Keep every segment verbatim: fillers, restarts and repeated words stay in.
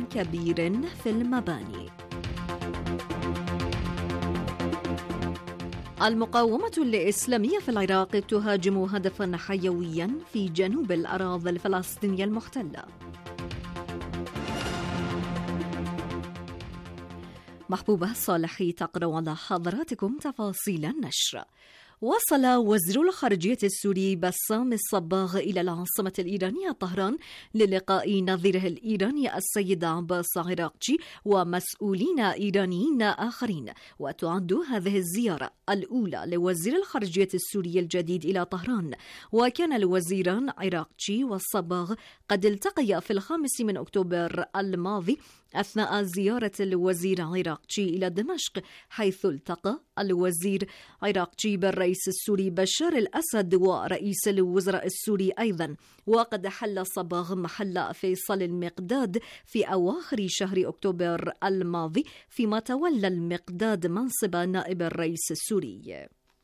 كبير في المباني. المقاومة الإسلامية في العراق تهاجم هدفا حيويا في جنوب الأراضي الفلسطينية المحتلة. محبوبة صالحي تقرأ على حضراتكم تفاصيل النشر. وصل وزير الخارجية السوري بسام الصباغ إلى العاصمة الإيرانية طهران للقاء نظيره الإيراني السيد عباس عراقجي ومسؤولين إيرانيين آخرين، وتعد هذه الزيارة الأولى لوزير الخارجية السوري الجديد إلى طهران. وكان الوزيران عراقجي والصباغ قد التقيا في الخامس من أكتوبر الماضي أثناء زيارة الوزير عراقجي إلى دمشق، حيث التقى الوزير عراقجي بالرئيس السوري بشار الأسد ورئيس الوزراء السوري أيضا. وقد حل صباغ محل فيصل المقداد في أواخر شهر أكتوبر الماضي، فيما تولى المقداد منصب نائب الرئيس السوري.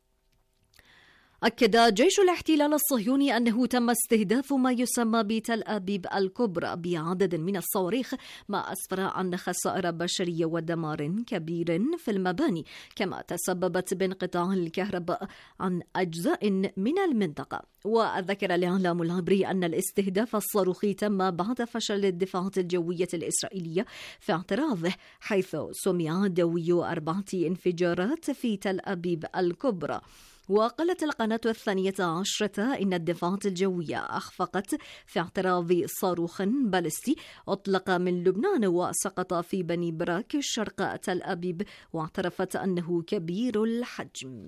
أكد جيش الاحتلال الصهيوني أنه تم استهداف ما يسمى بتل أبيب الكبرى بعدد من الصواريخ، ما أسفر عن خسائر بشرية ودمار كبير في المباني، كما تسببت بانقطاع الكهرباء عن أجزاء من المنطقة. وذكر الإعلام العبري أن الاستهداف الصاروخي تم بعد فشل الدفاعات الجوية الإسرائيلية في اعتراضه، حيث سمع دوي أربعة انفجارات في تل أبيب الكبرى. وقالت القناة الثانية عشرة إن الدفاعات الجوية أخفقت في اعتراض صاروخ باليستي أطلق من لبنان وسقط في بني براك شرق تل أبيب، واعترفت أنه كبير الحجم.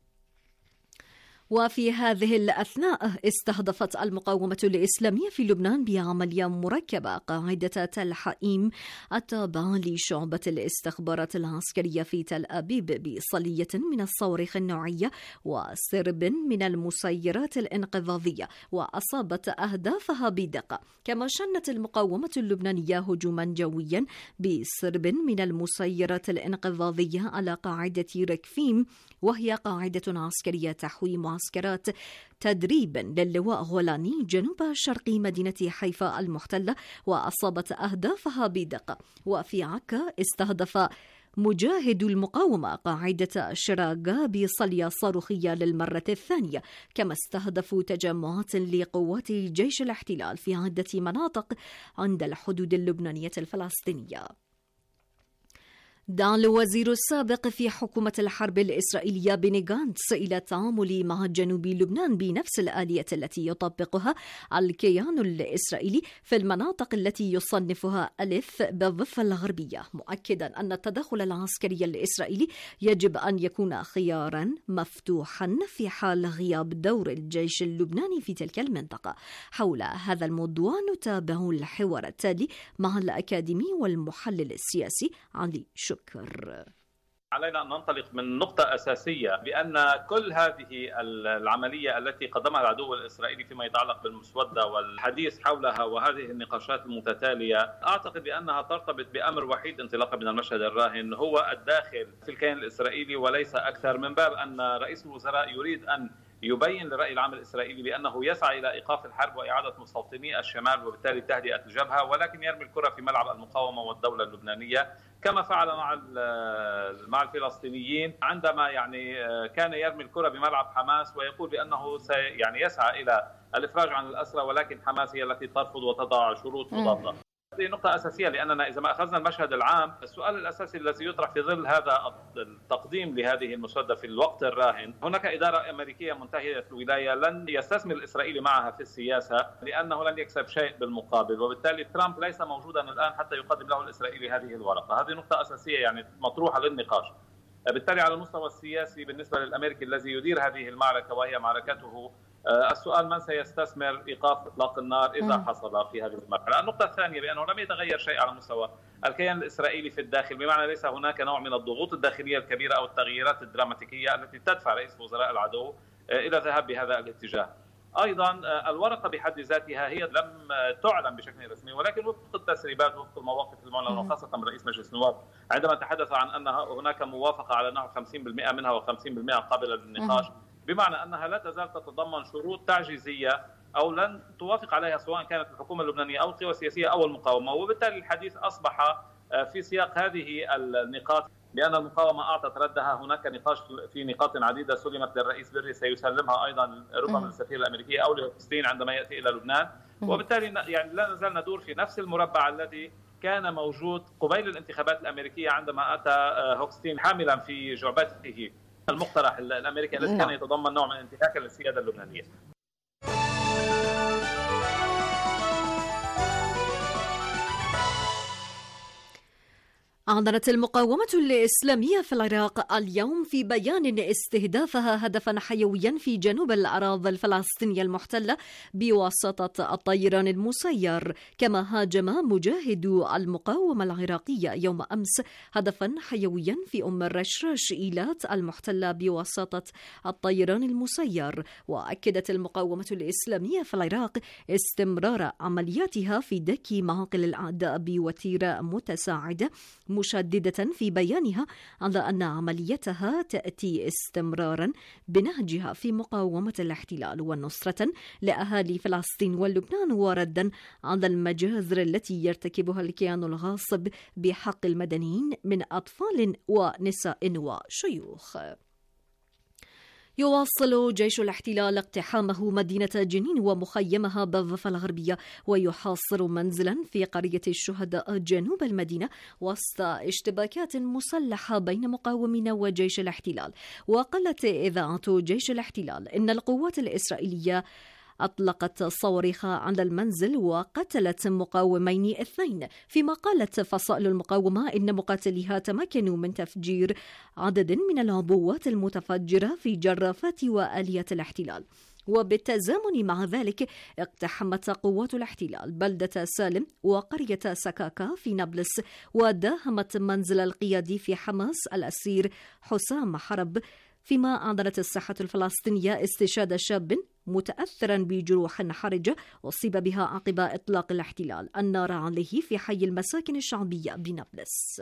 وفي هذه الأثناء استهدفت المقاومة الإسلامية في لبنان بعملية مركبة قاعدة تل حئيم التابعة لشعبة الاستخبارات العسكرية في تل أبيب بصلية من الصواريخ النوعية وسرب من المسيرات الإنقاذية، وأصابت أهدافها بدقة. كما شنت المقاومة اللبنانية هجوما جويا بسرب من المسيرات الإنقاذية على قاعدة ركفيم، وهي قاعدة عسكرية تحوي معسكرات تدريب للواء غولاني جنوب شرق مدينة حيفا المحتلة، وأصابت أهدافها بدقة. وفي عكا استهدف مجاهد المقاومة قاعدة شراغا بصلية صاروخية للمرة الثانية، كما استهدفوا تجمعات لقوات جيش الاحتلال في عدة مناطق عند الحدود اللبنانية الفلسطينية. دعا الوزير السابق في حكومة الحرب الإسرائيلية بني غانتس إلى التعامل مع جنوب لبنان بنفس الآلية التي يطبقها الكيان الإسرائيلي في المناطق التي يصنفها ألف بالضفة الغربية، مؤكدا أن التدخل العسكري الإسرائيلي يجب أن يكون خيارا مفتوحا في حال غياب دور الجيش اللبناني في تلك المنطقة. حول هذا الموضوع نتابع الحوار التالي مع الأكاديمي والمحلل السياسي علي شكر. علينا أن ننطلق من نقطة أساسية بأن كل هذه العملية التي قدمها العدو الإسرائيلي فيما يتعلق بالمسودة والحديث حولها وهذه النقاشات المتتالية، أعتقد بأنها ترتبط بأمر وحيد انطلاقا من المشهد الراهن، هو الداخل في الكيان الإسرائيلي وليس أكثر، من باب أن رئيس الوزراء يريد أن يبين للرأي العام الإسرائيلي بأنه يسعى إلى إيقاف الحرب وإعادة مستوطني الشمال وبالتالي تهدئة الجبهة، ولكن يرمي الكرة في ملعب المقاومة والدولة اللبنانية، كما فعل مع مع الفلسطينيين عندما يعني كان يرمي الكرة بملعب حماس ويقول بأنه سي يعني يسعى إلى الإفراج عن الأسرى، ولكن حماس هي التي ترفض وتضع شروط مضادة. هذه نقطة أساسية، لأننا إذا ما أخذنا المشهد العام، السؤال الأساسي الذي يطرح في ظل هذا التقديم لهذه المسودة في الوقت الراهن، هناك إدارة أمريكية منتهية الولاية لن يستثمر الإسرائيلي معها في السياسة لأنه لن يكسب شيء بالمقابل، وبالتالي ترامب ليس موجودا الآن حتى يقدم له الإسرائيلي هذه الورقة. هذه نقطة أساسية يعني مطروحة للنقاش. بالتالي على المستوى السياسي بالنسبة للأمريكي الذي يدير هذه المعركة وهي معركته، السؤال من سيستثمر إيقاف إطلاق النار إذا حصل في هذه المرحلة. النقطة الثانية بأنه لم يتغير شيء على مستوى الكيان الإسرائيلي في الداخل، بمعنى ليس هناك نوع من الضغوط الداخلية الكبيرة أو التغييرات الدراماتيكية التي تدفع رئيس وزراء العدو إلى الذهاب بهذا الاتجاه. أيضا الورقة بحد ذاتها هي لم تعلن بشكل رسمي، ولكن وفق التسريبات وفق المواقف المعلنة وخاصة من رئيس مجلس النواب عندما تحدث عن أن هناك موافقة على نحو خمسين بالمئة منها وخمسين بالمئة قابلة للنقاش، بمعنى أنها لا تزال تتضمن شروط تعجيزية أو لن توافق عليها، سواء كانت الحكومة اللبنانية أو القوى السياسية أو المقاومة. وبالتالي الحديث أصبح في سياق هذه النقاط، بأن المقاومة أعطت ردها. هناك نقاش في نقاط عديدة سلمت للرئيس بري، سيسلمها أيضا ربما للسفيرة الأمريكية أو لهوكستين عندما يأتي إلى لبنان. وبالتالي يعني لا نزال ندور في نفس المربع الذي كان موجود قبيل الانتخابات الأمريكية، عندما أتى هوكستين حاملا في جعبته المقترح الأمريكي الذي كان يتضمن نوع من انتهاك للسيادة اللبنانية. أعلنت المقاومة الإسلامية في العراق اليوم في بيان استهدافها هدفا حيويا في جنوب الأراضي الفلسطينية المحتلة بواسطة الطيران المسير. كما هاجم مجاهدو المقاومة العراقية يوم أمس هدفا حيويا في أم الرشراش إيلات المحتلة بواسطة الطيران المسير. وأكدت المقاومة الإسلامية في العراق استمرار عملياتها في دك معاقل الأعداء بوتيرة متساعدة، مشددة في بيانها على أن عمليتها تأتي استمرارا بنهجها في مقاومة الاحتلال ونصرة لأهالي فلسطين ولبنان، وردا على المجازر التي يرتكبها الكيان الغاصب بحق المدنيين من أطفال ونساء وشيوخ. يواصل جيش الاحتلال اقتحامه مدينة جنين ومخيمها بالضفة الغربية، ويحاصر منزلا في قرية الشهداء جنوب المدينة وسط اشتباكات مسلحة بين مقاومين وجيش الاحتلال. وقالت إذاعة جيش الاحتلال إن القوات الإسرائيلية أطلقت صواريخ على المنزل وقتلت مقاومين اثنين، فيما قالت فصائل المقاومة إن مقاتليها تمكنوا من تفجير عدد من العبوات المتفجرة في جرافات وآليات الاحتلال. وبالتزامن مع ذلك اقتحمت قوات الاحتلال بلدة سالم وقرية سكاكا في نابلس، وداهمت منزل القيادي في حماس الأسير حسام حرب، فيما أعلنت الصحة الفلسطينية استشهاد شاب متأثرا بجروح حرجة أصيب بها عقب إطلاق الاحتلال النار عليه في حي المساكن الشعبية بنابلس.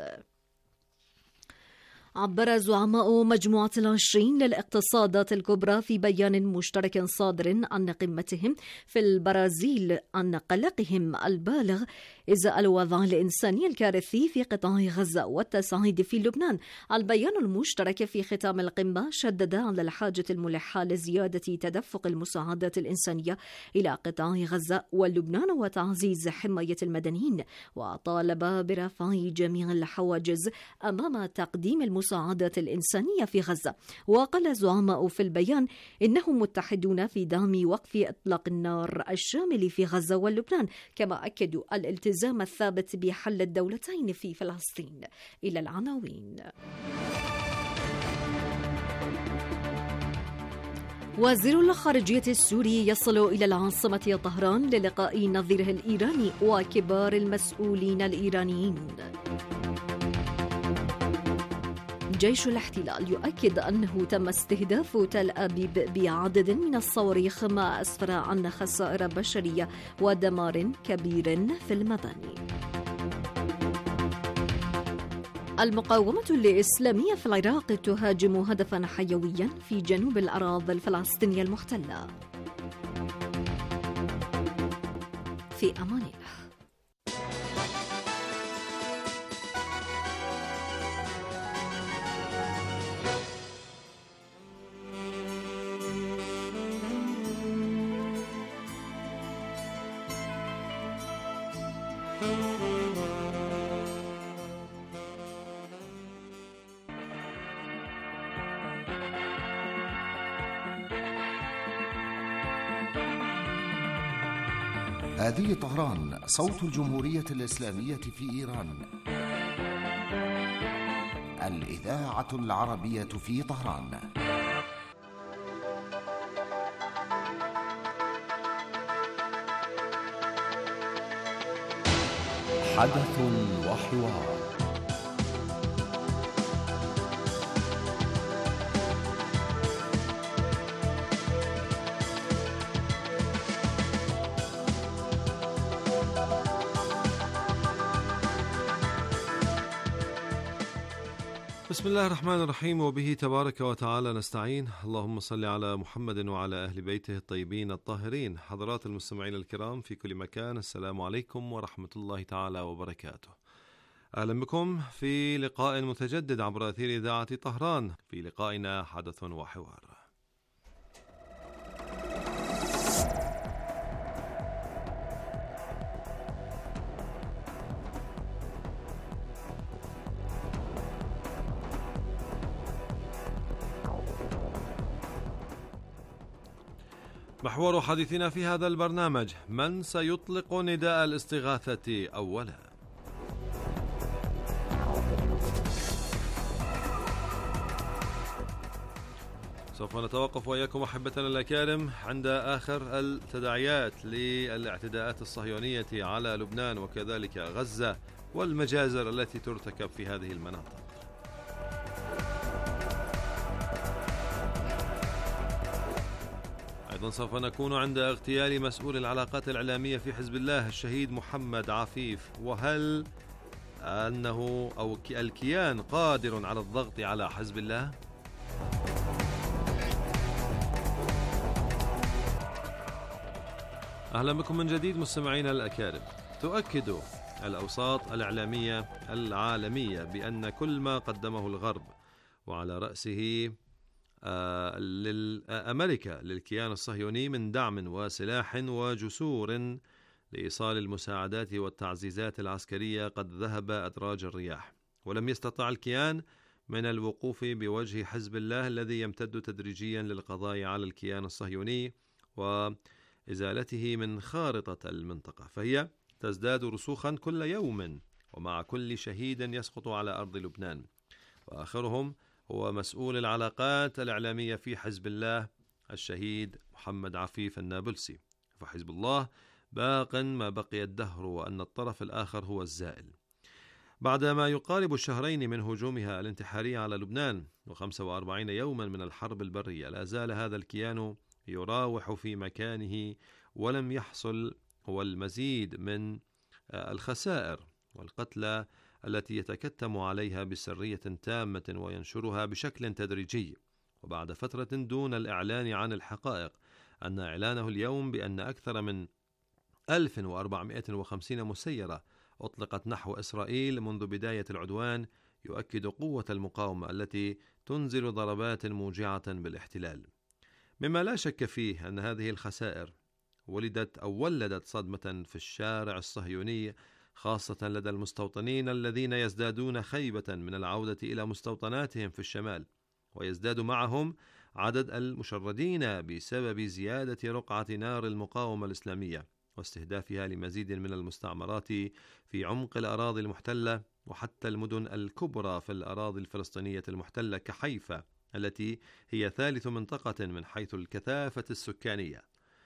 عبر زعماء مجموعة العشرين للاقتصادات الكبرى في بيان مشترك صادر عن قمتهم في البرازيل عن قلقهم البالغ إزاء الوضع الإنساني الكارثي في قطاع غزة والتصعيد في لبنان. البيان المشترك في ختام القمة شدد على الحاجة الملحة لزيادة تدفق المساعدات الإنسانية إلى قطاع غزة ولبنان وتعزيز حماية المدنيين، وطالب برفع جميع الحواجز أمام تقديم المساعدات الإنسانية في غزة. وقال الزعماء في البيان إنهم متحدون في دعم وقف إطلاق النار الشامل في غزة ولبنان، كما أكدوا الالتزام الثابت بحل الدولتين في فلسطين. إلى العناوين. وزير الخارجية السوري يصل إلى العاصمة طهران للقاء نظيره الإيراني وكبار المسؤولين الإيرانيين. جيش الاحتلال يؤكد أنه تم استهداف تل أبيب بعدد من الصواريخ، ما أسفر عن خسائر بشرية ودمار كبير في المباني. المقاومة الإسلامية في العراق تهاجم هدفا حيويا في جنوب الأراضي الفلسطينية المحتلة. في أمان الله. هذه طهران، صوت الجمهورية الإسلامية في إيران. الإذاعة العربية في طهران. حدث وحوار. بسم الله الرحمن الرحيم، وبه تبارك وتعالى نستعين. اللهم صل على محمد وعلى أهل بيته الطيبين الطاهرين. حضرات المستمعين الكرام في كل مكان، السلام عليكم ورحمة الله تعالى وبركاته. أهلا بكم في لقاء متجدد عبر أثير إذاعة طهران، في لقائنا حدث وحوار. محور حديثنا في هذا البرنامج: من سيطلق نداء الاستغاثة أولا؟ سوف نتوقف وإياكم أحبتنا الأكارم عند آخر التداعيات للاعتداءات الصهيونية على لبنان وكذلك غزة والمجازر التي ترتكب في هذه المناطق. أيضا سوف نكون عند اغتيال مسؤول العلاقات الإعلامية في حزب الله الشهيد محمد عفيف، وهل أنه أو الكيان قادر على الضغط على حزب الله؟ أهلا بكم من جديد مستمعينا الأكارم. تؤكد الأوساط الإعلامية العالمية بأن كل ما قدمه الغرب وعلى رأسه لأمريكا للكيان الصهيوني من دعم وسلاح وجسور لإيصال المساعدات والتعزيزات العسكرية قد ذهب أدراج الرياح، ولم يستطع الكيان من الوقوف بوجه حزب الله الذي يمتد تدريجيا للقضاء على الكيان الصهيوني وإزالته من خارطة المنطقة، فهي تزداد رسوخا كل يوم ومع كل شهيد يسقط على أرض لبنان. وآخرهم هو مسؤول العلاقات الإعلامية في حزب الله الشهيد محمد عفيف النابلسي. فحزب الله باق ما بقي الدهر، وأن الطرف الآخر هو الزائل. بعد ما يقارب الشهرين من هجومها الانتحاري على لبنان وخمسة وأربعين يوما من الحرب البرية، لا زال هذا الكيان يراوح في مكانه، ولم يحصل هو المزيد من الخسائر والقتلى التي يتكتم عليها بسرية تامة وينشرها بشكل تدريجي. وبعد فترة دون الإعلان عن الحقائق، أن إعلانه اليوم بأن أكثر من ألف وأربعمائة وخمسين مسيرة أطلقت نحو إسرائيل منذ بداية العدوان يؤكد قوة المقاومة التي تنزل ضربات موجعة بالاحتلال، مما لا شك فيه أن هذه الخسائر ولدت أو ولدت صدمة في الشارع الصهيوني، خاصة لدى المستوطنين الذين يزدادون خيبة من العودة إلى مستوطناتهم في الشمال، ويزداد معهم عدد المشردين بسبب زيادة رقعة نار المقاومة الإسلامية واستهدافها لمزيد من المستعمرات في عمق الأراضي المحتلة وحتى المدن الكبرى في الأراضي الفلسطينية المحتلة كحيفا التي هي ثالث منطقة من حيث الكثافة السكانية.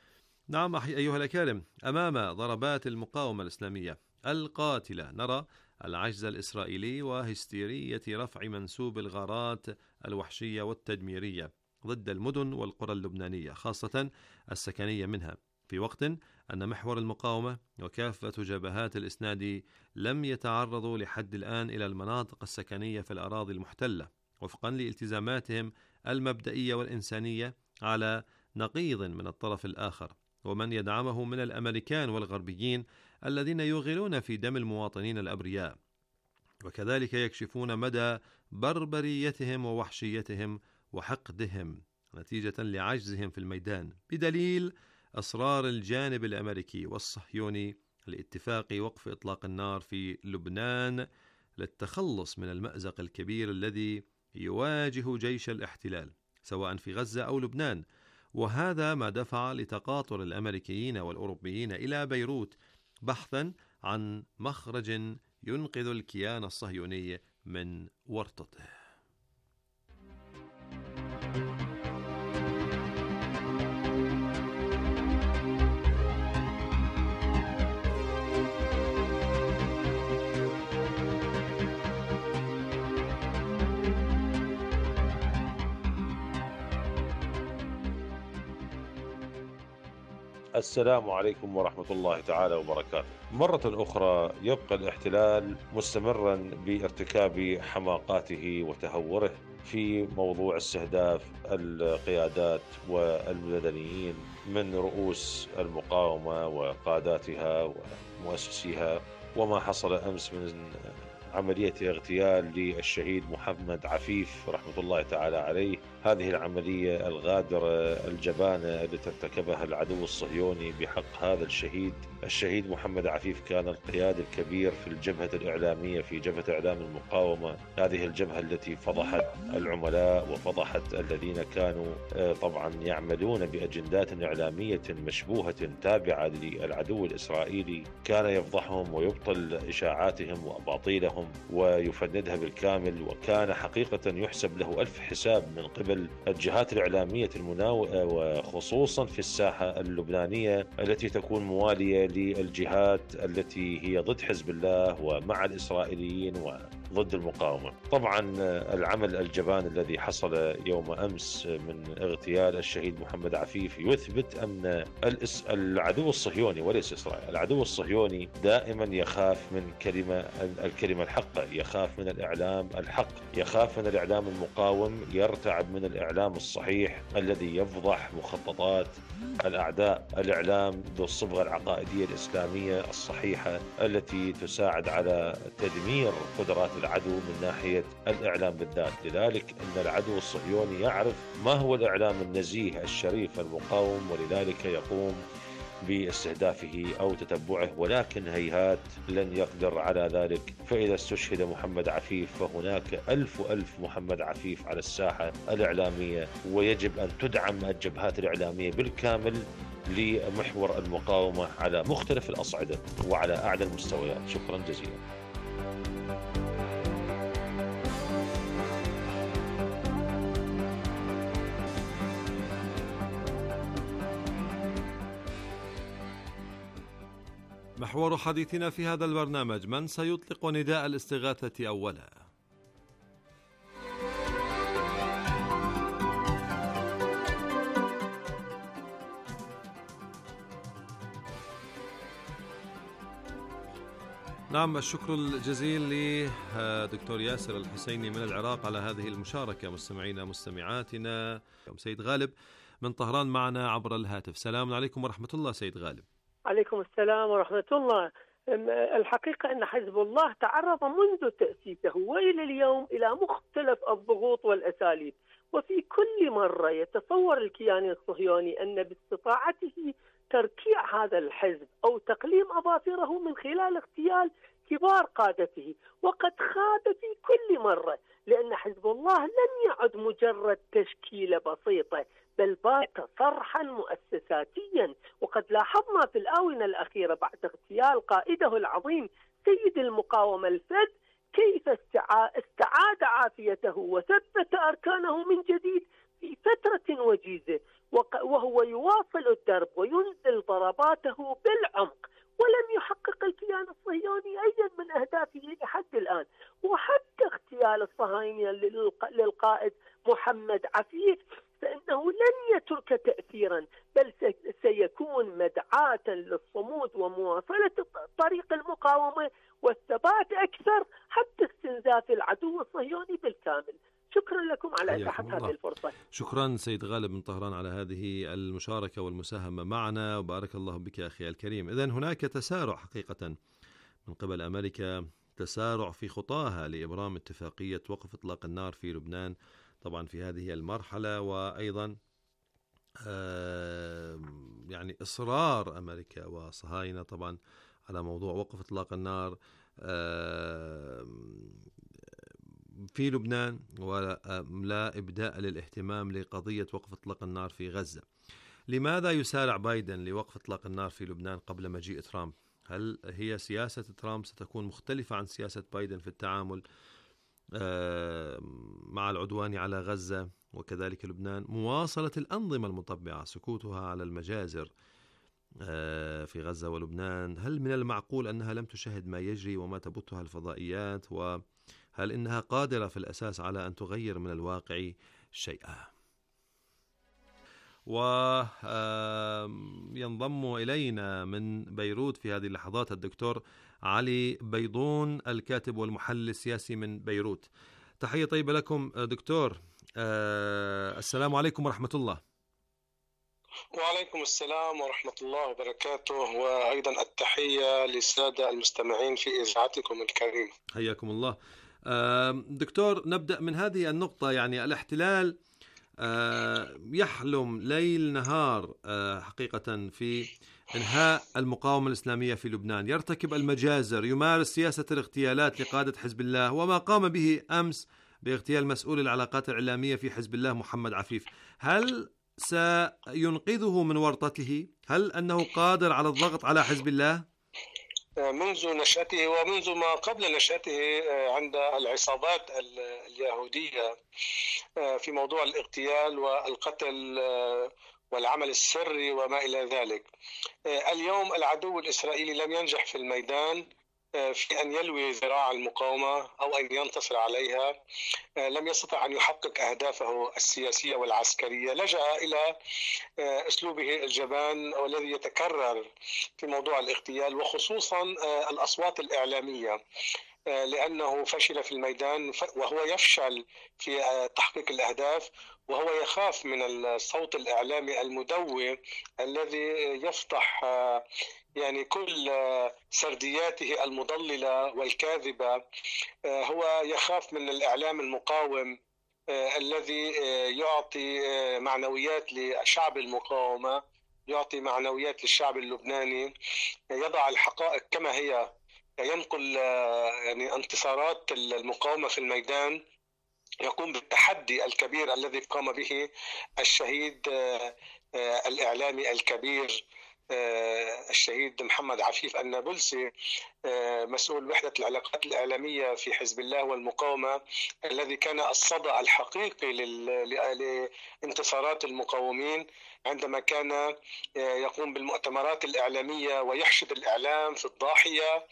نعم أيها الأكارم، أمام ضربات المقاومة الإسلامية القاتلة نرى العجز الإسرائيلي وهستيرية رفع منسوب الغارات الوحشية والتدميرية ضد المدن والقرى اللبنانية خاصة السكنية منها، في وقت أن محور المقاومة وكافة جبهات الإسناد لم يتعرضوا لحد الآن إلى المناطق السكنية في الأراضي المحتلة وفقا لالتزاماتهم المبدئية والإنسانية على نقيض من الطرف الآخر ومن يدعمه من الأمريكان والغربيين الذين يغلون في دم المواطنين الأبرياء، وكذلك يكشفون مدى بربريتهم ووحشيتهم وحقدهم نتيجة لعجزهم في الميدان، بدليل أصرار الجانب الأمريكي والصهيوني لاتفاق وقف إطلاق النار في لبنان للتخلص من المأزق الكبير الذي يواجه جيش الاحتلال سواء في غزة أو لبنان. وهذا ما دفع لتقاطر الأمريكيين والأوروبيين إلى بيروت بحثا عن مخرج ينقذ الكيان الصهيوني من ورطته. السلام عليكم ورحمة الله تعالى وبركاته. مرة أخرى يبقى الاحتلال مستمرا بارتكاب حماقاته وتهوره في موضوع استهداف القيادات والمدنيين من رؤوس المقاومة وقاداتها ومؤسسيها. وما حصل أمس من عملية اغتيال للشهيد محمد عفيف رحمة الله تعالى عليه، هذه العملية الغادرة الجبانة التي ارتكبها العدو الصهيوني بحق هذا الشهيد. الشهيد محمد عفيف كان القياد الكبير في الجبهة الإعلامية، في جبهة إعلام المقاومة، هذه الجبهة التي فضحت العملاء وفضحت الذين كانوا طبعا يعملون بأجندات إعلامية مشبوهة تابعة للعدو الإسرائيلي، كان يفضحهم ويبطل إشاعاتهم وأباطيلهم ويفندها بالكامل، وكان حقيقة يحسب له ألف حساب من قبل الجهات الإعلامية المناوئة، وخصوصا في الساحة اللبنانية التي تكون موالية للجهات التي هي ضد حزب الله ومع الإسرائيليين وضد المقاومة. طبعا العمل الجبان الذي حصل يوم أمس من اغتيال الشهيد محمد عفيف يثبت أن العدو الصهيوني وليس إسرائيل، العدو الصهيوني دائما يخاف من كلمة الكلمة الحق، يخاف من الإعلام الحق، يخاف من الإعلام المقاوم، يرتعب من الإعلام الصحيح الذي يفضح مخططات الأعداء، الإعلام ذو الصبغة العقائدية الإسلامية الصحيحة التي تساعد على تدمير قدرات العدو من ناحية الإعلام بالذات. لذلك أن العدو الصهيوني يعرف ما هو الإعلام النزيه الشريف المقاوم، ولذلك يقوم باستهدافه أو تتبعه، ولكن هيهات لن يقدر على ذلك. فإذا استشهد محمد عفيف فهناك ألف ألف محمد عفيف على الساحة الإعلامية، ويجب أن تدعم الجبهات الإعلامية بالكامل لمحور المقاومة على مختلف الأصعدة وعلى أعلى المستويات. شكرا جزيلا. محور حديثنا في هذا البرنامج: من سيطلق نداء الاستغاثة أولا؟ نعم، الشكر الجزيل لدكتور ياسر الحسيني من العراق على هذه المشاركة. مستمعينا مستمعاتنا، سيد غالب من طهران معنا عبر الهاتف. سلام عليكم ورحمة الله سيد غالب. عليكم السلام ورحمة الله. الحقيقة أن حزب الله تعرض منذ تأسيسه وإلى اليوم إلى مختلف الضغوط والأساليب، وفي كل مرة يتصور الكيان الصهيوني أن باستطاعته تركيع هذا الحزب أو تقليم أظافره من خلال اغتيال كبار قادته، وقد خاب في كل مرة، لأن حزب الله لم يعد مجرد تشكيلة بسيطة، بل بات صرحا مؤسساتيا. وقد لاحظنا في الآونة الأخيرة بعد اغتيال قائده العظيم سيد المقاومة الفذ كيف استعاد عافيته وثبت أركانه من جديد في فترة وجيزة، وهو يواصل الدرب وينزل ضرباته بالعمق، ولم يحقق الكيان الصهيوني أي من أهدافه لحد الآن. وحتى اغتيال الصهاينة للقائد محمد عفيف فإنه لن يترك تأثيرا، بل سيكون مدعاة للصمود ومواصلة طريق المقاومة والثبات أكثر حتى استنزاف العدو الصهيوني بالكامل. شكرا لكم على إتاحة هذه الفرصة. شكرا سيد غالب من طهران على هذه المشاركة والمساهمة معنا، وبارك الله بك أخي الكريم. إذن هناك تسارع حقيقة من قبل أمريكا، تسارع في خطاها لإبرام اتفاقية وقف إطلاق النار في لبنان طبعا في هذه المرحلة، وأيضا يعني إصرار أمريكا وصهاينة طبعا على موضوع وقف إطلاق النار في لبنان، ولا إبداء للاهتمام لقضية وقف إطلاق النار في غزة. لماذا يسارع بايدن لوقف إطلاق النار في لبنان قبل مجيء ترامب؟ هل هي سياسة ترامب ستكون مختلفة عن سياسة بايدن في التعامل مع العدوان على غزة وكذلك لبنان؟ مواصلة الأنظمة المطبعة، سكوتها على المجازر في غزة ولبنان، هل من المعقول أنها لم تشاهد ما يجري وما تبثها الفضائيات؟ وهل إنها قادرة في الأساس على أن تغير من الواقع شيئا؟ وينضم إلينا من بيروت في هذه اللحظات الدكتور علي بيضون، الكاتب والمحلل السياسي من بيروت. تحية طيبة لكم دكتور. السلام عليكم ورحمة الله. وعليكم السلام ورحمة الله وبركاته، وأيضا التحية للسادة المستمعين في إذاعتكم الكريم. حياكم الله. دكتور، نبدأ من هذه النقطة. يعني الاحتلال يحلم ليل نهار حقيقة في إنهاء المقاومة الإسلامية في لبنان، يرتكب المجازر، يمارس سياسة الاغتيالات لقادة حزب الله، وما قام به أمس باغتيال مسؤول العلاقات الإعلامية في حزب الله محمد عفيف. هل سينقذه من ورطته؟ هل أنه قادر على الضغط على حزب الله؟ منذ نشأته ومنذ ما قبل نشأته عند العصابات اليهودية في موضوع الاغتيال والقتل والعمل السري وما إلى ذلك. اليوم العدو الإسرائيلي لم ينجح في الميدان في أن يلوي ذراع المقاومة أو أن ينتصر عليها، لم يستطع أن يحقق أهدافه السياسية والعسكرية، لجأ إلى أسلوبه الجبان والذي يتكرر في موضوع الاغتيال، وخصوصا الأصوات الإعلامية، لأنه فشل في الميدان وهو يفشل في تحقيق الأهداف، وهو يخاف من الصوت الإعلامي المدوي الذي يفتح يعني كل سردياته المضللة والكاذبة. هو يخاف من الإعلام المقاوم الذي يعطي معنويات لشعب المقاومة، يعطي معنويات للشعب اللبناني، يضع الحقائق كما هي، ينقل يعني انتصارات المقاومة في الميدان، يقوم بالتحدي الكبير الذي قام به الشهيد الإعلامي الكبير الشهيد محمد عفيف النابلسي، مسؤول وحدة العلاقات الإعلامية في حزب الله والمقاومة، الذي كان الصدى الحقيقي لانتصارات المقاومين عندما كان يقوم بالمؤتمرات الإعلامية ويحشد الإعلام في الضاحية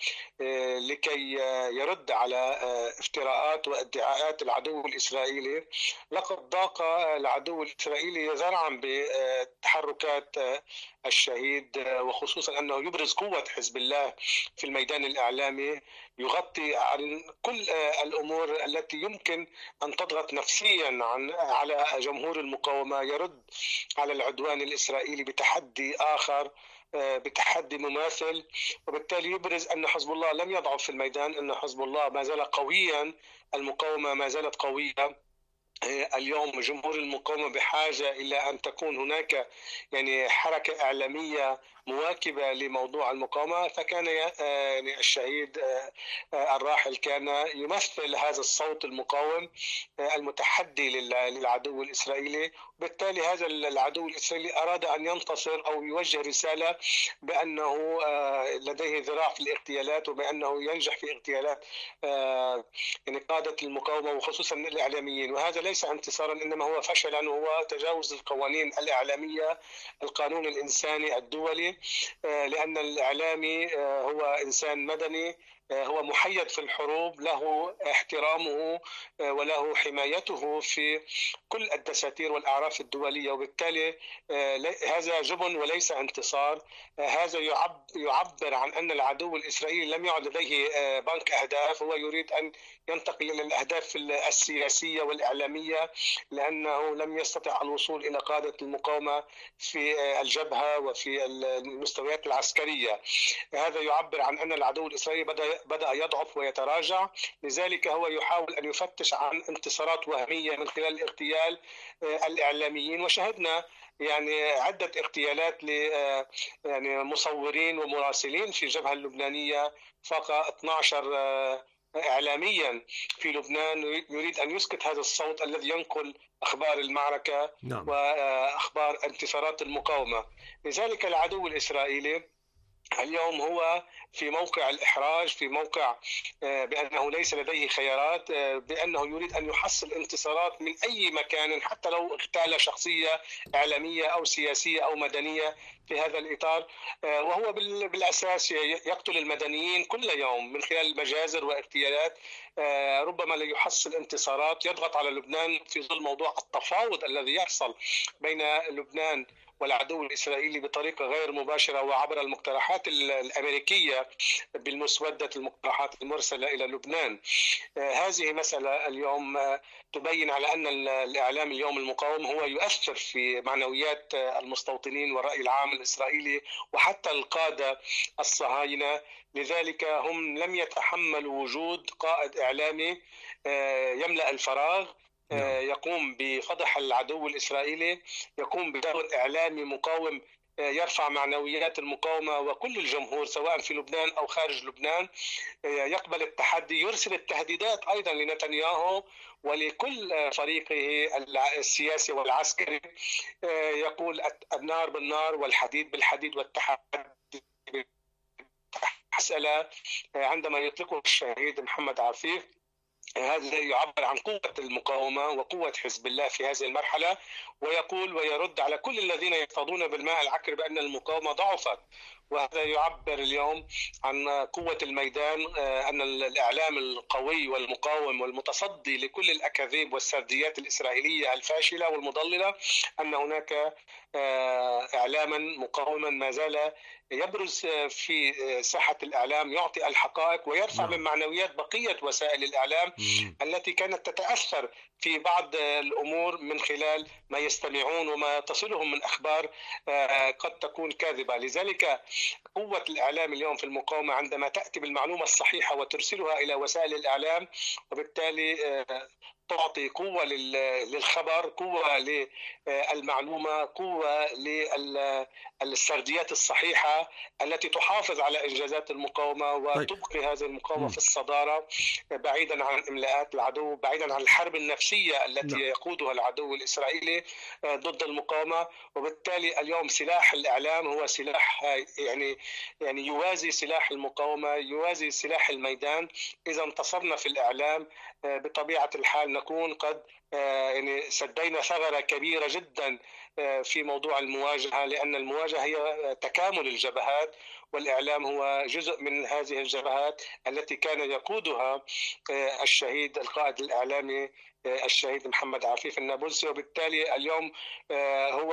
لكي يرد على افتراءات وادعاءات العدو الإسرائيلي. لقد ضاق العدو الإسرائيلي ذرعا بتحركات الشهيد، وخصوصا أنه يبرز قوة حزب الله في الميدان الإعلامي، يغطي عن كل الأمور التي يمكن أن تضغط نفسيا عن على جمهور المقاومة، يرد على العدوان الإسرائيلي بتحدي آخر، بتحدي مماثل، وبالتالي يبرز أن حزب الله لم يضعف في الميدان، أن حزب الله ما زال قويا، المقاومة ما زالت قوية. اليوم جمهور المقاومة بحاجة إلى أن تكون هناك يعني حركة إعلامية مواكبة لموضوع المقاومة، فكان يعني الشهيد الراحل كان يمثل هذا الصوت المقاوم المتحدي للعدو الإسرائيلي. بالتالي هذا العدو الإسرائيلي أراد أن ينتصر أو يوجه رسالة بأنه لديه ذراع في الاغتيالات، وبأنه ينجح في اغتيالات يعني قادة المقاومة وخصوصا الإعلاميين، وهذا ليس انتصارا إنما هو فشلا، وهو تجاوز القوانين الإعلامية، القانون الإنساني الدولي، لأن الإعلامي هو إنسان مدني، هو محيد في الحروب، له احترامه وله حمايته في كل الدساتير والأعراف الدولية، وبالتالي هذا جبن وليس انتصار. هذا يعبر عن أن العدو الإسرائيلي لم يعد لديه بنك أهداف، هو يريد أن ينتقل إلى الأهداف السياسية والإعلامية، لأنه لم يستطع الوصول إلى قادة المقاومة في الجبهة وفي المستويات العسكرية. هذا يعبر عن أن العدو الإسرائيلي بدأ بدأ يضعف ويتراجع، لذلك هو يحاول أن يفتش عن انتصارات وهمية من خلال اغتيال الإعلاميين، وشهدنا يعني عدة اغتيالات ل يعني مصورين ومراسلين في الجبهة اللبنانية، فاق اثني عشر إعلاميا في لبنان، يريد أن يسكت هذا الصوت الذي ينقل أخبار المعركة نعم. وأخبار انتصارات المقاومة. لذلك العدو الإسرائيلي اليوم هو في موقع الإحراج، في موقع بأنه ليس لديه خيارات، بأنه يريد أن يحصل انتصارات من أي مكان حتى لو اغتال شخصية إعلامية أو سياسية أو مدنية في هذا الإطار، وهو بالأساس يقتل المدنيين كل يوم من خلال مجازر واغتيالات، ربما لا يحصل انتصارات، يضغط على لبنان في ظل موضوع التفاوض الذي يحصل بين لبنان والعدو الإسرائيلي بطريقة غير مباشرة وعبر المقترحات الأمريكية بالمسودة المقترحات المرسلة إلى لبنان. هذه مسألة اليوم تبين على أن الإعلام اليوم المقاوم هو يؤثر في معنويات المستوطنين والرأي العام الإسرائيلي وحتى القادة الصهاينة، لذلك هم لم يتحملوا وجود قائد إعلامي يملأ الفراغ يقوم بفضح العدو الإسرائيلي، يقوم بدور إعلامي مقاوم يرفع معنويات المقاومة وكل الجمهور سواء في لبنان أو خارج لبنان، يقبل التحدي، يرسل التهديدات أيضا لنتنياهو ولكل فريقه السياسي والعسكري، يقول النار بالنار والحديد بالحديد والتحدي بالمسألة. عندما يطلقه الشهيد محمد عفيف هذا يعبر عن قوة المقاومة وقوة حزب الله في هذه المرحلة، ويقول ويرد على كل الذين يصطادون بالماء العكر بأن المقاومة ضعفت، وهذا يعبر اليوم عن قوة الميدان، أن الإعلام القوي والمقاوم والمتصدي لكل الأكاذيب والسرديات الإسرائيلية الفاشلة والمضللة، أن هناك إعلاما مقاوما ما زال يبرز في ساحة الإعلام، يعطي الحقائق ويرفع من معنويات بقية وسائل الإعلام التي كانت تتأثر في بعض الأمور من خلال ما يستمعون وما تصلهم من أخبار قد تكون كاذبة. لذلك قوة الإعلام اليوم في المقاومة عندما تأتي بالمعلومة الصحيحة وترسلها إلى وسائل الإعلام، وبالتالي تعطي قوة للخبر، قوة للمعلومة، قوة للسرديات الصحيحة التي تحافظ على إنجازات المقاومة وتبقي هذه المقاومة في الصدارة بعيدا عن إملاءات العدو، بعيدا عن الحرب النفسية التي يقودها العدو الإسرائيلي ضد المقاومة. وبالتالي اليوم سلاح الإعلام هو سلاح يعني يعني يوازي سلاح المقاومة، يوازي سلاح الميدان. إذا انتصرنا في الإعلام بطبيعة الحال نكون قد يعني سدينا ثغرة كبيرة جدا في موضوع المواجهة، لأن المواجهة هي تكامل الجبهات، والإعلام هو جزء من هذه الجبهات التي كان يقودها الشهيد القائد الإعلامي الشهيد محمد عفيف النابلسي. وبالتالي اليوم هو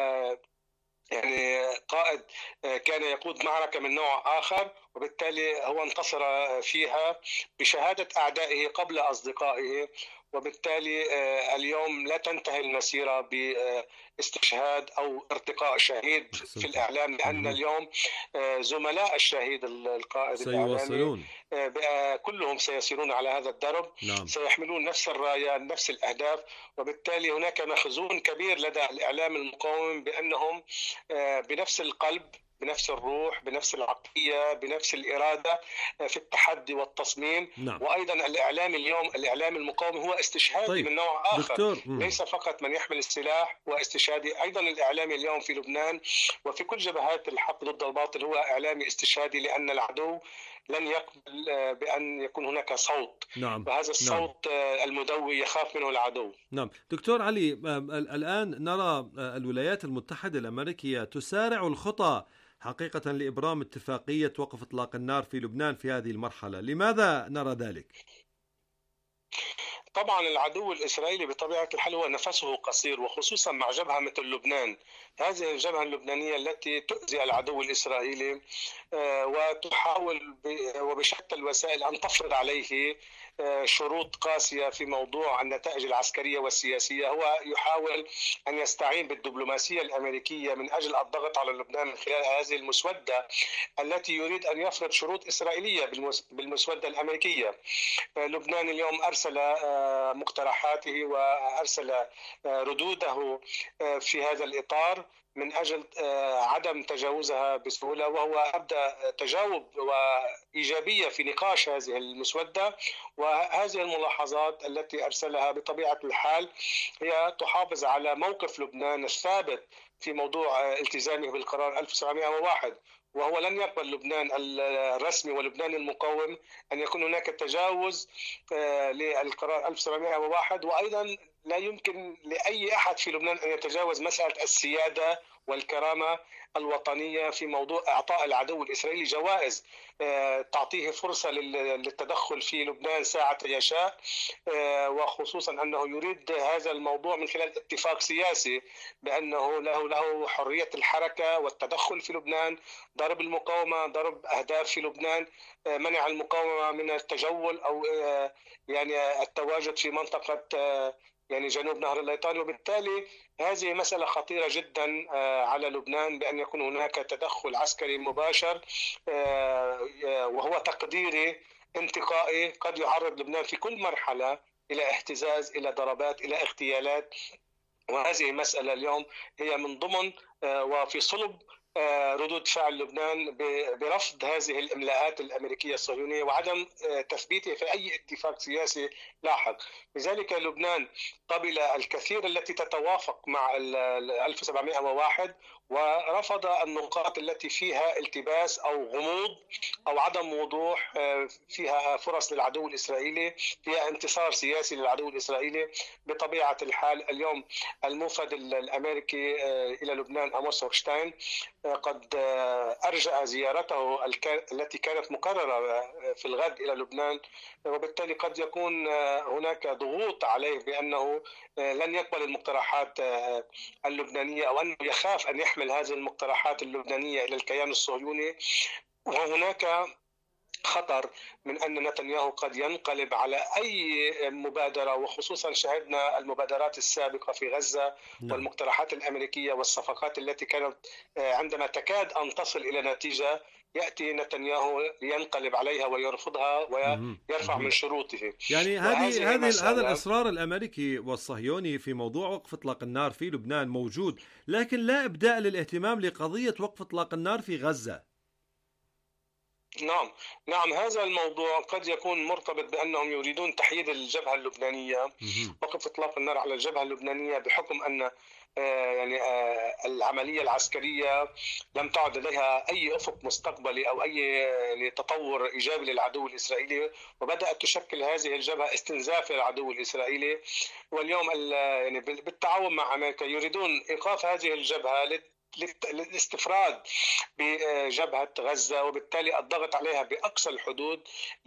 يعني قائد كان يقود معركة من نوع آخر، وبالتالي هو انتصر فيها بشهادة أعدائه قبل أصدقائه. وبالتالي اليوم لا تنتهي المسيرة باستشهاد أو ارتقاء شهيد في الإعلام، لأن اليوم زملاء الشهيد القائد سيواصلون، كلهم سيسيرون على هذا الدرب. نعم. سيحملون نفس الراية، نفس الأهداف. وبالتالي هناك مخزون كبير لدى الإعلام المقاوم بأنهم بنفس القلب، بنفس الروح، بنفس العقلية، بنفس الإرادة في التحدي والتصميم. نعم. وأيضا الإعلام اليوم الإعلام المقاوم هو استشهادي طيب. من نوع آخر، دكتور. ليس فقط من يحمل السلاح واستشهادي، أيضا الإعلامي اليوم في لبنان وفي كل جبهات الحق ضد الباطل هو إعلامي استشهادي، لأن العدو لن يقبل بأن يكون هناك صوت. نعم. وهذا الصوت نعم. المدوي يخاف منه العدو. نعم. دكتور علي، الآن نرى الولايات المتحدة الأمريكية تسارع الخطى حقيقة لإبرام اتفاقية وقف إطلاق النار في لبنان في هذه المرحلة، لماذا نرى ذلك؟ طبعا العدو الإسرائيلي بطبيعة الحال هو نفسه قصير، وخصوصا مع جبهة مثل لبنان. هذه الجبهة اللبنانية التي تؤذي العدو الإسرائيلي وتحاول وبشتى الوسائل أن تفرض عليه شروط قاسية في موضوع النتائج العسكرية والسياسية. هو يحاول أن يستعين بالدبلوماسية الأمريكية من أجل الضغط على لبنان من خلال هذه المسودة التي يريد أن يفرض شروط إسرائيلية بالمسودة الأمريكية. لبنان اليوم أرسل مقترحاته وأرسل ردوده في هذا الإطار من أجل عدم تجاوزها بسهولة، وهو أبدأ تجاوب وإيجابية في نقاش هذه المسودة. وهذه الملاحظات التي أرسلها بطبيعة الحال هي تحافظ على موقف لبنان الثابت في موضوع التزامه بالقرار ألف وسبعمائة وواحد، وهو لن يقبل لبنان الرسمي ولبنان المقاوم أن يكون هناك تجاوز للقرار ألف وسبعمائة وواحد، وأيضا لا يمكن لأي أحد في لبنان أن يتجاوز مسألة السيادة والكرامة الوطنية في موضوع إعطاء العدو الإسرائيلي جوائز تعطيه فرصة للتدخل في لبنان ساعة يشاء، وخصوصا أنه يريد هذا الموضوع من خلال اتفاق سياسي بأنه له له حرية الحركة والتدخل في لبنان، ضرب المقاومة، ضرب أهداف في لبنان، منع المقاومة من التجول أو يعني التواجد في منطقة يعني جنوب نهر الليطاني. وبالتالي هذه مسألة خطيرة جدا على لبنان بأن يكون هناك تدخل عسكري مباشر وهو تقديري انتقائي قد يعرض لبنان في كل مرحلة إلى اهتزاز، إلى ضربات، إلى اغتيالات. وهذه مسألة اليوم هي من ضمن وفي صلب ردود فعل لبنان برفض هذه الإملاءات الأمريكية الصهيونية وعدم تثبيتها في أي اتفاق سياسي لاحق. لذلك لبنان قبل الكثير التي تتوافق مع ألف وسبعمائة وواحد ورفض النقاط التي فيها التباس أو غموض أو عدم وضوح، فيها فرص للعدو الإسرائيلي، فيها انتصار سياسي للعدو الإسرائيلي. بطبيعة الحال اليوم الموفد الأمريكي إلى لبنان أموس هوكشتاين قد أرجأ زيارته التي كانت مقررة في الغد إلى لبنان، وبالتالي قد يكون هناك ضغوط عليه بأنه لن يقبل المقترحات اللبنانية أو أنه يخاف أن يحمل هذه المقترحات اللبنانية إلى الكيان الصهيوني. وهناك خطر من أن نتنياهو قد ينقلب على أي مبادرة، وخصوصا شهدنا المبادرات السابقة في غزة والمقترحات الأمريكية والصفقات التي كانت عندما تكاد أن تصل إلى نتيجة يأتي نتنياهو ينقلب عليها ويرفضها ويرفع من شروطه. يعني هذه هذه هذا الإصرار الأمريكي والصهيوني في موضوع وقف إطلاق النار في لبنان موجود، لكن لا إبداء للاهتمام لقضية وقف إطلاق النار في غزة. نعم نعم هذا الموضوع قد يكون مرتبط بأنهم يريدون تحييد الجبهة اللبنانية، وقف إطلاق النار على الجبهة اللبنانية بحكم أن يعني العملية العسكرية لم تعد لديها أي أفق مستقبلي أو أي يعني تطور إيجابي للعدو الإسرائيلي، وبدأت تشكل هذه الجبهة استنزاف للعدو الإسرائيلي. واليوم يعني بالتعاون مع أمريكا يريدون إيقاف هذه الجبهة للاستفراد بجبهة غزة، وبالتالي الضغط عليها بأقصى الحدود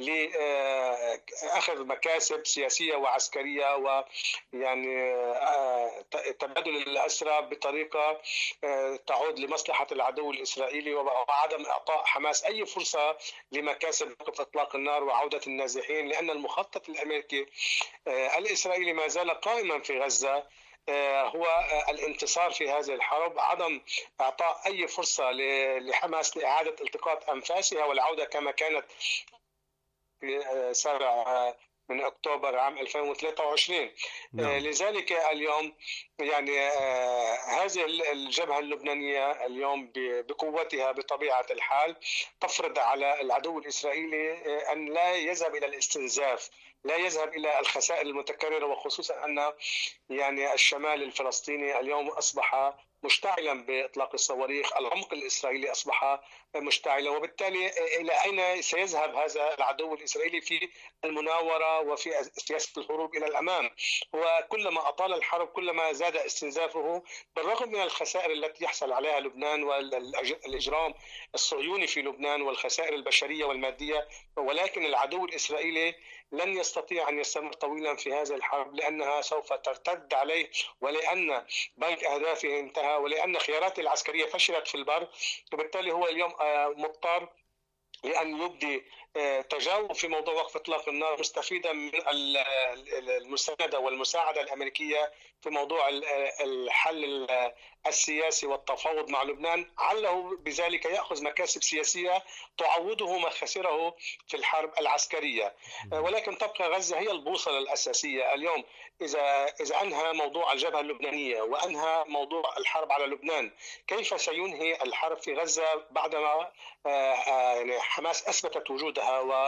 لأخذ مكاسب سياسية وعسكرية ويعني تبادل الأسرى بطريقة تعود لمصلحة العدو الإسرائيلي، وعدم إعطاء حماس أي فرصة لمكاسب وقف إطلاق النار وعودة النازحين، لأن المخطط الأمريكي الإسرائيلي ما زال قائما في غزة هو الانتصار في هذه الحرب، عدم إعطاء أي فرصة لحماس لإعادة التقاط أنفاسها والعودة كما كانت في سابع من أكتوبر عام ألفين وثلاثة وعشرين. نعم. لذلك اليوم يعني هذه الجبهة اللبنانية اليوم بقوتها بطبيعة الحال تفرض على العدو الإسرائيلي أن لا يذهب إلى الاستنزاف، لا يذهب إلى الخسائر المتكررة، وخصوصا أن يعني الشمال الفلسطيني اليوم أصبح مشتعلا بإطلاق الصواريخ، العمق الإسرائيلي أصبح مشتعلا، وبالتالي إلى أين سيذهب هذا العدو الإسرائيلي في المناورة وفي سياسة الهروب إلى الأمام؟ وكلما أطال الحرب كلما زاد استنزافه، بالرغم من الخسائر التي يحصل عليها لبنان والإجرام الصهيوني في لبنان والخسائر البشرية والمادية، ولكن العدو الإسرائيلي لن يستطيع أن يستمر طويلا في هذه الحرب، لأنها سوف ترتد عليه، ولأن بنك أهدافه انتهى، ولأن خياراته العسكرية فشلت في البر، وبالتالي هو اليوم مضطر لأن يبدي تجاوب في موضوع وقف إطلاق النار، مستفيدا من المساندة والمساعدة الأمريكية في موضوع الحل السياسي والتفاوض مع لبنان، عله بذلك يأخذ مكاسب سياسية تعوضه ما خسره في الحرب العسكرية. ولكن تبقى غزة هي البوصلة الأساسية اليوم. إذا إذا أنهى موضوع الجبهة اللبنانية وأنهى موضوع الحرب على لبنان، كيف سينهي الحرب في غزة بعدما يعني حماس أثبتت وجودها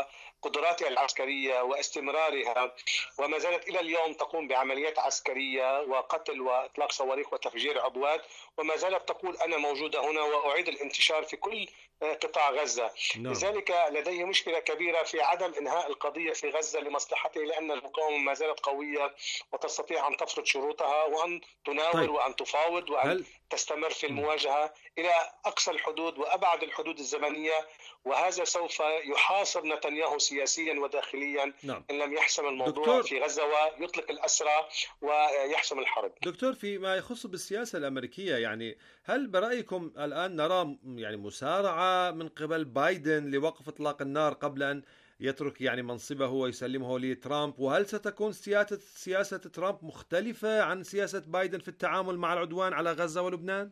قدراتها العسكرية واستمرارها، وما زالت إلى اليوم تقوم بعمليات عسكرية وقتل وإطلاق صواريخ وتفجير عبوات، وما زالت تقول أنا موجودة هنا وأعيد الانتشار في كل قطاع غزة. نعم. لذلك لديه مشكلة كبيرة في عدم إنهاء القضية في غزة لمصلحته، لأن المقاومة ما زالت قوية وتستطيع أن تفرض شروطها وأن تناور طيب. وأن تفاوض وأن هل... تستمر في المواجهة إلى أقصى الحدود وأبعد الحدود الزمنية، وهذا سوف يحاصر نتنياهو سياسيا وداخليا. نعم. إن لم يحسم الموضوع دكتور... في غزة ويطلق الأسرى ويحسم الحرب. دكتور، فيما يخص بالسياسة الأمريكية، يعني هل برأيكم الآن نرى يعني مسارعة من قبل بايدن لوقف إطلاق النار قبل أن يترك يعني منصبه ويسلمه لترامب؟ وهل ستكون سياسة سياسة ترامب مختلفة عن سياسة بايدن في التعامل مع العدوان على غزة ولبنان؟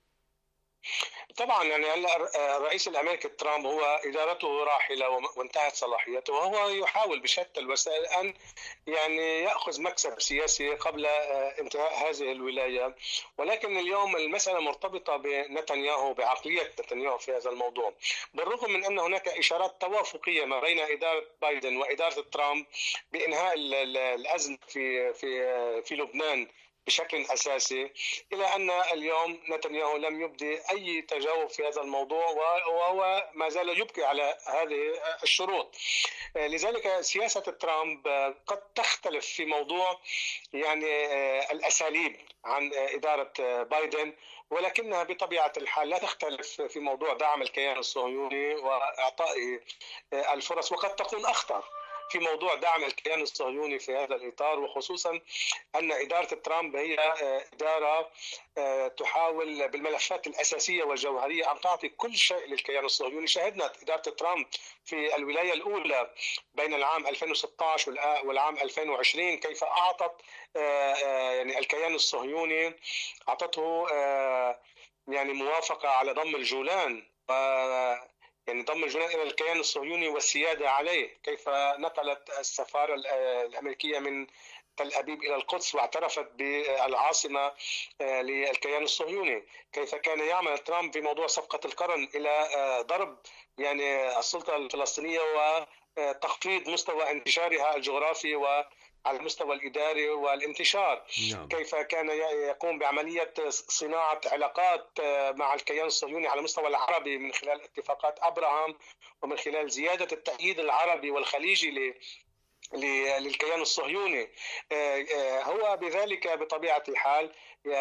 طبعا يعني هلا الرئيس الامريكي ترامب هو ادارته راحله وانتهت صلاحيته، وهو يحاول بشتى الوسائل ان يعني ياخذ مكسب سياسي قبل انتهاء هذه الولايه، ولكن اليوم المساله مرتبطه بنتنياهو، بعقليه نتنياهو في هذا الموضوع، بالرغم من ان هناك اشارات توافقيه ما بين اداره بايدن واداره ترامب بانهاء الازمه في في في لبنان بشكل أساسي، إلى أن اليوم نتنياهو لم يبدي أي تجاوب في هذا الموضوع، وهو ما زال يبقي على هذه الشروط. لذلك سياسة ترامب قد تختلف في موضوع يعني الأساليب عن إدارة بايدن، ولكنها بطبيعة الحال لا تختلف في موضوع دعم الكيان الصهيوني وإعطائه الفرص، وقد تكون أخطر في موضوع دعم الكيان الصهيوني في هذا الإطار، وخصوصا أن إدارة ترامب هي إدارة تحاول بالملفات الأساسية والجوهرية أن تعطي كل شيء للكيان الصهيوني. شاهدنا إدارة ترامب في الولاية الأولى بين العام ألفين وستة عشر والعام ألفين وعشرين كيف أعطت يعني الكيان الصهيوني، أعطته يعني موافقة على ضم الجولان، يعني ضم الجولان إلى الكيان الصهيوني والسيادة عليه، كيف نقلت السفارة الأمريكية من تل أبيب إلى القدس واعترفت بالعاصمة للكيان الصهيوني، كيف كان يعمل ترامب في موضوع صفقة القرن إلى ضرب يعني السلطة الفلسطينية وتخفيض مستوى انتشارها الجغرافي و على المستوى الإداري والانتشار. نعم. كيف كان يقوم بعملية صناعة علاقات مع الكيان الصهيوني على المستوى العربي من خلال اتفاقات أبراهام ومن خلال زيادة التأييد العربي والخليجي للكيان الصهيوني. هو بذلك بطبيعة الحال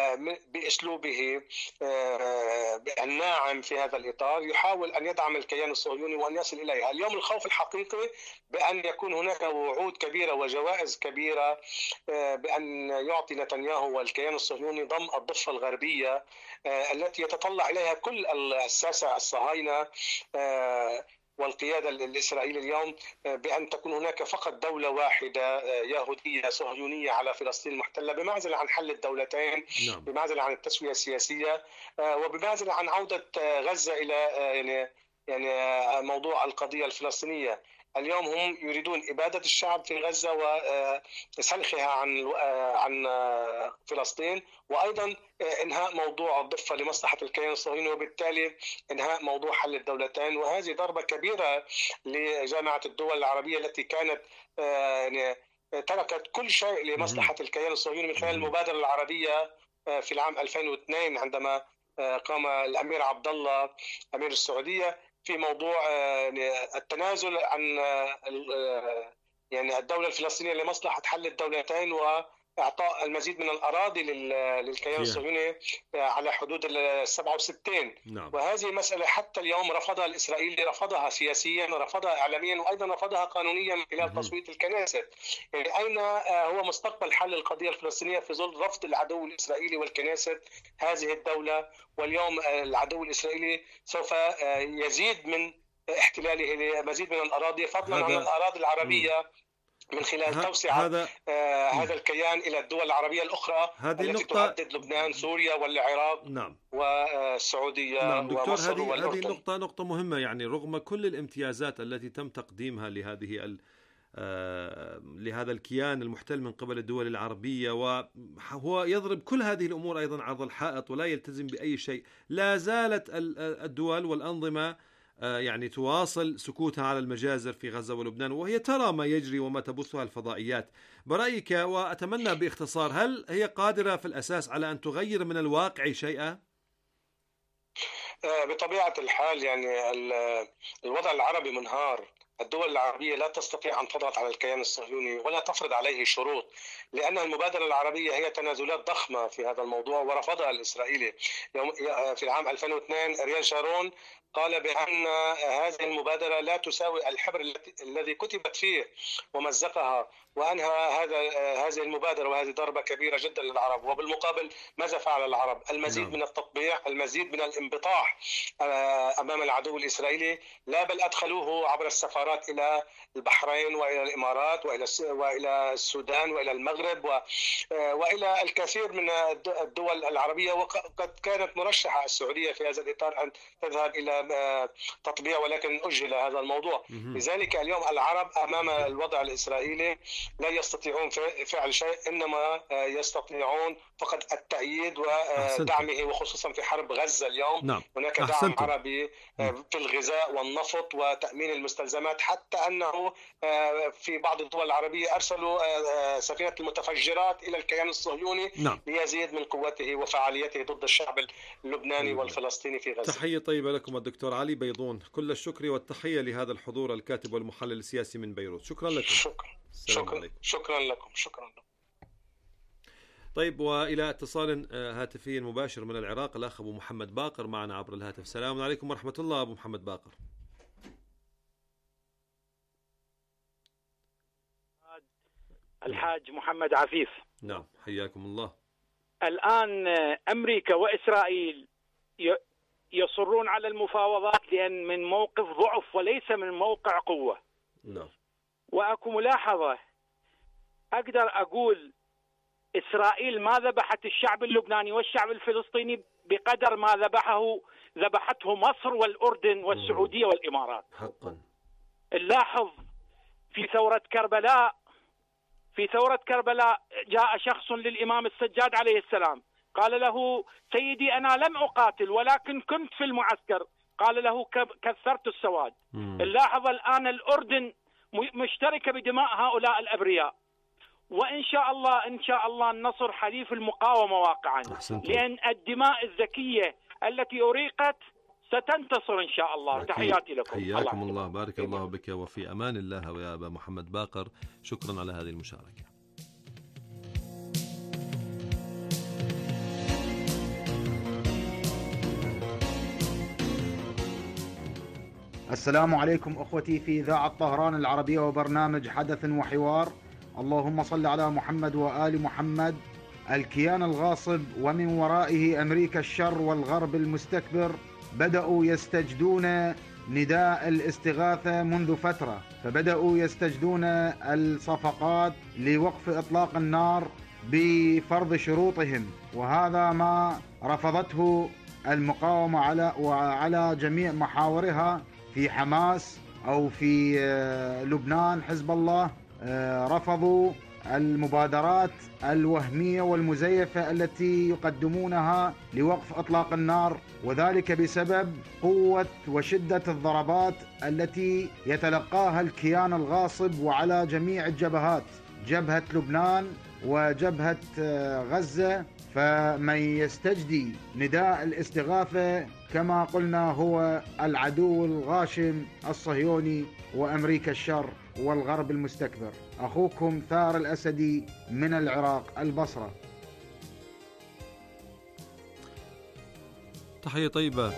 بأسلوبه الناعم في هذا الإطار يحاول أن يدعم الكيان الصهيوني وأن يصل إليها. اليوم الخوف الحقيقي بأن يكون هناك وعود كبيرة وجوائز كبيرة بأن يعطي نتنياهو والكيان الصهيوني ضم الضفة الغربية التي يتطلع إليها كل الساسة الصهاينة والقيادة الإسرائيلية اليوم، بأن تكون هناك فقط دولة واحدة يهودية صهيونية على فلسطين المحتلة، بمعزل عن حل الدولتين. نعم. بمعزل عن التسوية السياسية، وبمعزل عن عودة غزة إلى يعني يعني موضوع القضية الفلسطينية. اليوم هم يريدون إبادة الشعب في غزة وسلخها عن عن فلسطين، وأيضا إنهاء موضوع الضفة لمصلحة الكيان الصهيوني، وبالتالي إنهاء موضوع حل الدولتين. وهذه ضربة كبيرة لجامعة الدول العربية التي كانت يعني تركت كل شيء لمصلحة الكيان الصهيوني من خلال المبادرة العربية في العام ألفين واثنين عندما قام الأمير عبد الله أمير السعودية في موضوع التنازل عن يعني الدولة الفلسطينية لمصلحة حل الدولتين وإعطاء المزيد من الأراضي للكيان الصهيوني على حدود السبعة وستين. نعم. وهذه مسألة حتى اليوم رفضها الإسرائيلي، رفضها سياسيا ورفضها إعلاميا وأيضا رفضها قانونيا من خلال تصويت الكنيست. يعني أين هو مستقبل حل القضية الفلسطينية في ظل رفض العدو الإسرائيلي والكنيست هذه الدولة؟ واليوم العدو الإسرائيلي سوف يزيد من احتلاله لمزيد من الأراضي، فضلا عن الأراضي العربية من خلال توسعة هذا, آه هذا الكيان إلى الدول العربية الأخرى التي تهدد لبنان، سوريا والعراق. نعم. والسعودية. نعم دكتور، هذه هذه النقطة نقطة مهمة. يعني رغم كل الامتيازات التي تم تقديمها لهذه آه لهذا الكيان المحتل من قبل الدول العربية، وهو يضرب كل هذه الأمور أيضا عرض الحائط ولا يلتزم بأي شيء، لا زالت الدول والأنظمة يعني تواصل سكوتها على المجازر في غزة ولبنان وهي ترى ما يجري وما تبثها الفضائيات. برأيك وأتمنى باختصار، هل هي قادرة في الأساس على أن تغير من الواقع شيئا؟ بطبيعة الحال يعني الوضع العربي منهار. الدول العربية لا تستطيع أن تضغط على الكيان الصهيوني ولا تفرض عليه شروط، لأن المبادرة العربية هي تنازلات ضخمة في هذا الموضوع ورفضها الإسرائيلي. في العام ألفين واثنين أريال شارون قال بأن هذه المبادرة لا تساوي الحبر الذي كتبت فيه ومزقها، وأنهى هذا هذه المبادرة، وهذه ضربة كبيرة جدا للعرب. وبالمقابل ماذا فعل العرب؟ المزيد نعم. من التطبيع، المزيد من الانبطاح أمام العدو الإسرائيلي، لا بل أدخلوه عبر السفارات إلى البحرين وإلى الإمارات وإلى وإلى السودان وإلى المغرب وإلى الكثير من الدول العربية، وقد كانت مرشحة السعودية في هذا الإطار أن تذهب إلى تطبيع، ولكن أجل هذا الموضوع. لذلك اليوم العرب أمام الوضع الإسرائيلي لا يستطيعون فعل شيء، إنما يستطيعون فقط التأييد ودعمه، وخصوصا في حرب غزة اليوم نعم. هناك دعم أحسنتم. عربي في الغذاء والنفط وتأمين المستلزمات، حتى أنه في بعض الدول العربية أرسلوا سفينة المتفجرات إلى الكيان الصهيوني نعم. ليزيد من قوته وفعاليته ضد الشعب اللبناني نعم. والفلسطيني في غزة. تحية طيبة لكم الدكتور علي بيضون، كل الشكر والتحية لهذا الحضور الكاتب والمحلل السياسي من بيروت. شكرا لكم. شكرا شكرا, شكرا لكم شكرا لكم. طيب، وإلى اتصال هاتفي مباشر من العراق الأخ أبو محمد باقر معنا عبر الهاتف. السلام عليكم ورحمة الله أبو محمد باقر. الحاج محمد عفيف. نعم، حياكم الله. الآن أمريكا وإسرائيل يصرون على المفاوضات لأن من موقف ضعف وليس من موقع قوة. نعم. وأكو ملاحظة، أقدر أقول إسرائيل ما ذبحت الشعب اللبناني والشعب الفلسطيني بقدر ما ذبحه ذبحته مصر والأردن والسعودية والإمارات. حقا. نلاحظ في ثورة كربلاء في ثورة كربلاء جاء شخص للإمام السجاد عليه السلام قال له: سيدي أنا لم أقاتل ولكن كنت في المعسكر. قال له: كثرت السواد. نلاحظ الآن الأردن مشتركة بدماء هؤلاء الأبرياء، وإن شاء الله إن شاء الله النصر حليف المقاومة واقعا، لأن الدماء الزكية التي أريقت ستنتصر إن شاء الله. أكيد. تحياتي لكم. حياكم الله, الله. بارك الله بك وفي أمان الله. ويا أبا محمد باقر، شكرا على هذه المشاركة. السلام عليكم أخوتي في إذاعة طهران العربية وبرنامج حدث وحوار. اللهم صل على محمد وآل محمد. الكيان الغاصب ومن ورائه أمريكا الشر والغرب المستكبر بدأوا يستجدون نداء الاستغاثة منذ فترة، فبدأوا يستجدون الصفقات لوقف إطلاق النار بفرض شروطهم، وهذا ما رفضته المقاومة على وعلى جميع محاورها في حماس أو في لبنان حزب الله. رفضوا المبادرات الوهمية والمزيفة التي يقدمونها لوقف إطلاق النار، وذلك بسبب قوة وشدة الضربات التي يتلقاها الكيان الغاصب وعلى جميع الجبهات، جبهة لبنان وجبهة غزة. فمن يستجدي نداء الاستغاثة كما قلنا هو العدو الغاشم الصهيوني وأمريكا الشر والغرب المستكبر. أخوكم ثار الأسدي من العراق البصرة. تحية طيبة.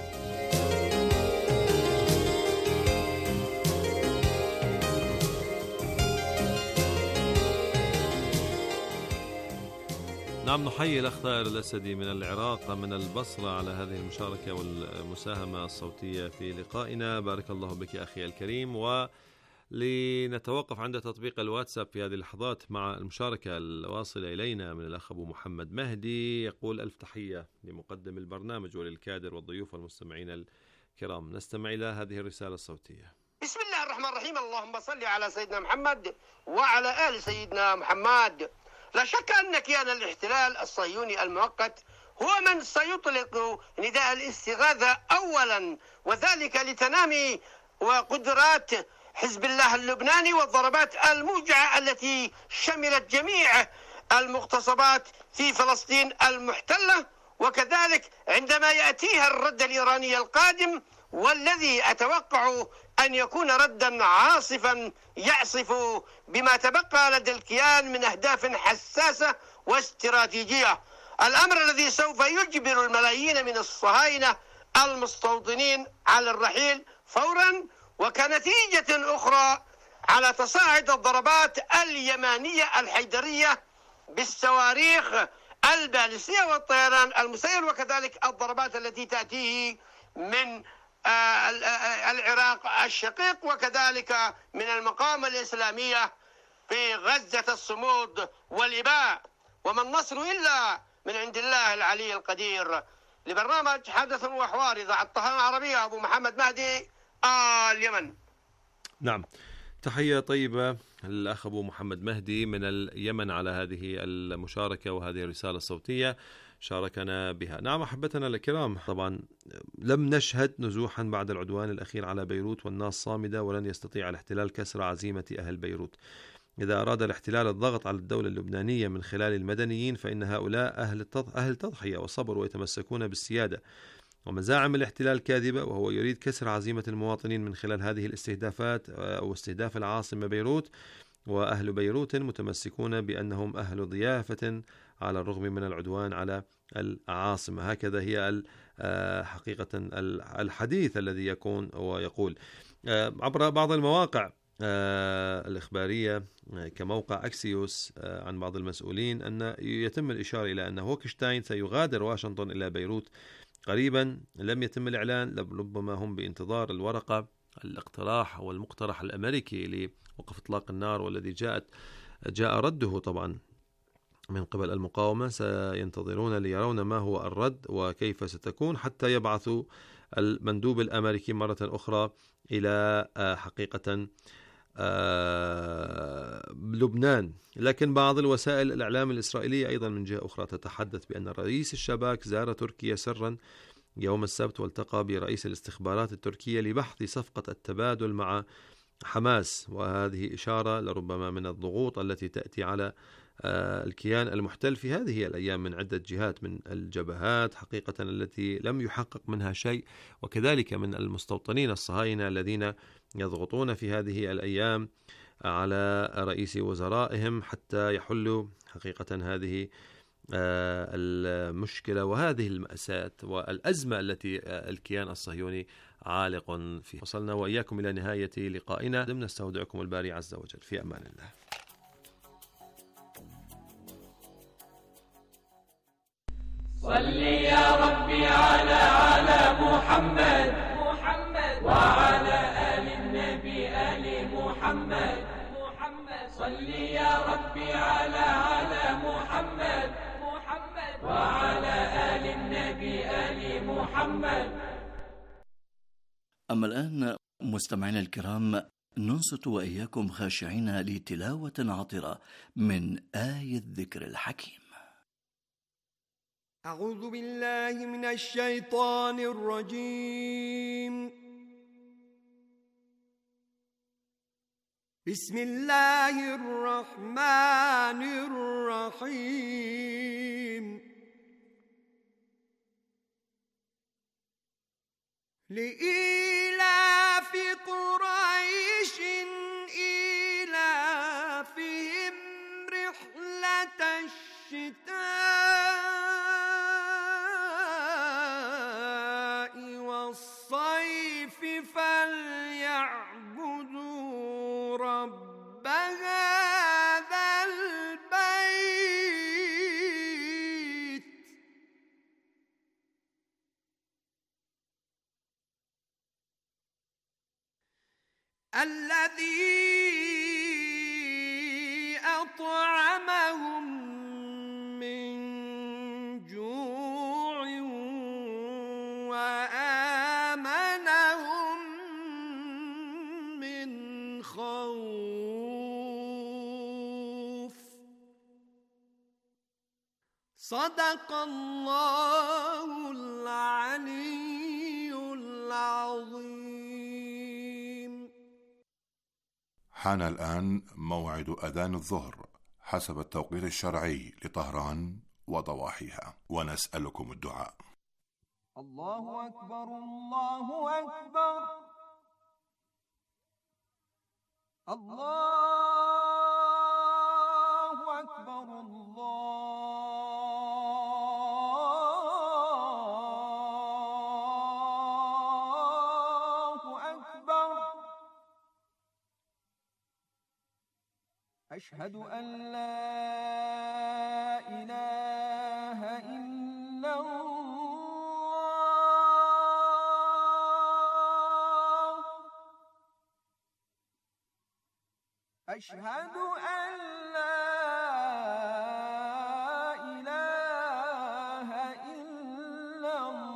نعم، نحيي الأخ ثائر الأسدي من العراق من البصرة على هذه المشاركة والمساهمة الصوتية في لقائنا. بارك الله بك أخي الكريم. ولنتوقف عند تطبيق الواتساب في هذه اللحظات مع المشاركة الواصلة إلينا من الأخ أبو محمد مهدي، يقول: ألف تحية لمقدم البرنامج وللكادر والضيوف والمستمعين الكرام. نستمع إلى هذه الرسالة الصوتية. بسم الله الرحمن الرحيم. اللهم صل على سيدنا محمد وعلى آل سيدنا محمد. لا شك أن كيان الاحتلال الصهيوني المؤقت هو من سيطلق نداء الاستغاثة أولا، وذلك لتنامي وقدرات حزب الله اللبناني والضربات الموجعة التي شملت جميع المغتصبات في فلسطين المحتلة، وكذلك عندما يأتيها الرد الإيراني القادم، والذي أتوقع أن يكون ردا عاصفا يعصف بما تبقى لدى الكيان من أهداف حساسة واستراتيجية. الأمر الذي سوف يجبر الملايين من الصهاينة المستوطنين على الرحيل فورا، وكنتيجة أخرى على تصاعد الضربات اليمانية الحيدرية بالصواريخ البالستية والطيران المسير، وكذلك الضربات التي تأتيه من العراق الشقيق، وكذلك من المقاومة الإسلامية في غزة الصمود والإباء. وما النصر إلا من عند الله العلي القدير. لبرنامج حدث وحوار إذاعة الطهران العربية، أبو محمد مهدي، آه اليمن. نعم، تحية طيبة الأخ أبو محمد مهدي من اليمن على هذه المشاركة وهذه الرسالة الصوتية شاركنا بها. نعم أحبتنا الكرام، طبعا لم نشهد نزوحا بعد العدوان الأخير على بيروت والناس صامدة، ولن يستطيع الاحتلال كسر عزيمة أهل بيروت. إذا أراد الاحتلال الضغط على الدولة اللبنانية من خلال المدنيين فإن هؤلاء أهل أهل تضحية وصبر ويتمسكون بالسيادة، ومزاعم الاحتلال كاذبة، وهو يريد كسر عزيمة المواطنين من خلال هذه الاستهدافات أو استهداف العاصمة بيروت. وأهل بيروت متمسكون بأنهم أهل ضيافة على الرغم من العدوان على العاصمة. هكذا هي حقيقة الحديث الذي يكون ويقول عبر بعض المواقع الإخبارية كموقع أكسيوس عن بعض المسؤولين أن يتم الإشارة إلى أن هوكشتاين سيغادر واشنطن إلى بيروت قريبا. لم يتم الإعلان، ربما هم بانتظار الورقة الاقتراح والمقترح الأمريكي لوقف إطلاق النار، والذي جاءت جاء رده طبعا من قبل المقاومة. سينتظرون ليرون ما هو الرد وكيف ستكون حتى يبعثوا المندوب الأمريكي مرة أخرى إلى حقيقة لبنان. لكن بعض الوسائل الإعلام الإسرائيلية أيضا من جهة أخرى تتحدث بأن رئيس الشباك زار تركيا سرا يوم السبت والتقى برئيس الاستخبارات التركية لبحث صفقة التبادل مع حماس، وهذه إشارة لربما من الضغوط التي تأتي على الكيان المحتل في هذه الأيام من عدة جهات، من الجبهات حقيقة التي لم يحقق منها شيء، وكذلك من المستوطنين الصهاينة الذين يضغطون في هذه الأيام على رئيس وزرائهم حتى يحلوا حقيقة هذه المشكلة وهذه المأساة والأزمة التي الكيان الصهيوني عالق فيها. وصلنا وإياكم إلى نهاية لقائنا، لم نستودعكم الباري عز وجل، في أمان الله. صلي يا ربي على على محمد محمد وعلى آل النبي آل محمد محمد. صلي يا ربي على على محمد محمد وعلى آل النبي آل محمد. أما الآن مستمعينا الكرام، ننصت وإياكم خاشعين لتلاوة عطرة من آية الذكر الحكيم. أعوذ بالله من الشيطان الرجيم. بسم الله الرحمن الرحيم. لإيلاف قريش إيلافهم رحلة الشتاء والصيف فليعبدوا رب هذا البيت الذي أطعمهم من جوع وآمنهم من خوف. صدق الله العلي العظيم. حان الآن موعد أذان الظهر حسب التوقيت الشرعي لطهران وضواحيها، ونسألكم الدعاء. الله أكبر الله أكبر الله أكبر الله أكبر. أشهد أن لا إله إلا الله. أشهد أن لا إله إلا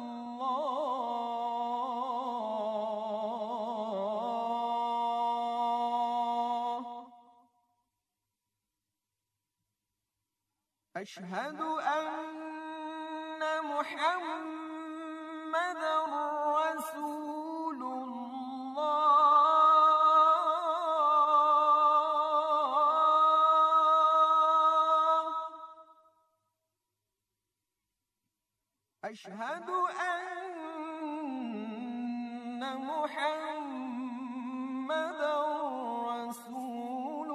الله. أشهد أن محمدًا رسول الله. أشهد أن محمدًا رسول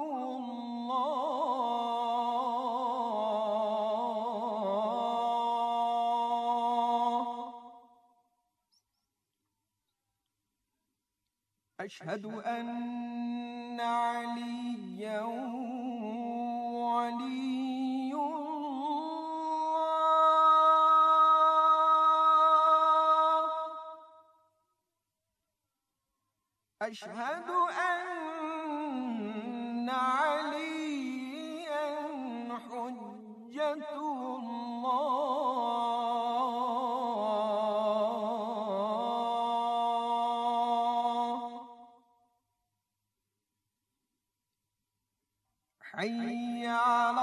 الله. أشهد أن عليا ولي الله. أشهد أن عليا حجة الله. حي على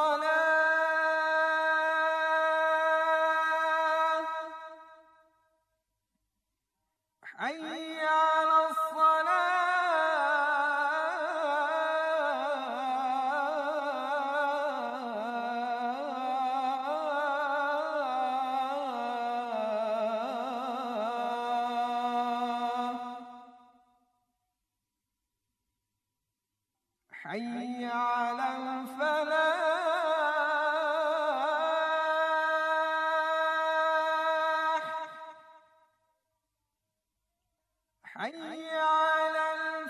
الصلاة. حي على الصلاة. حي على الفلاح. حي على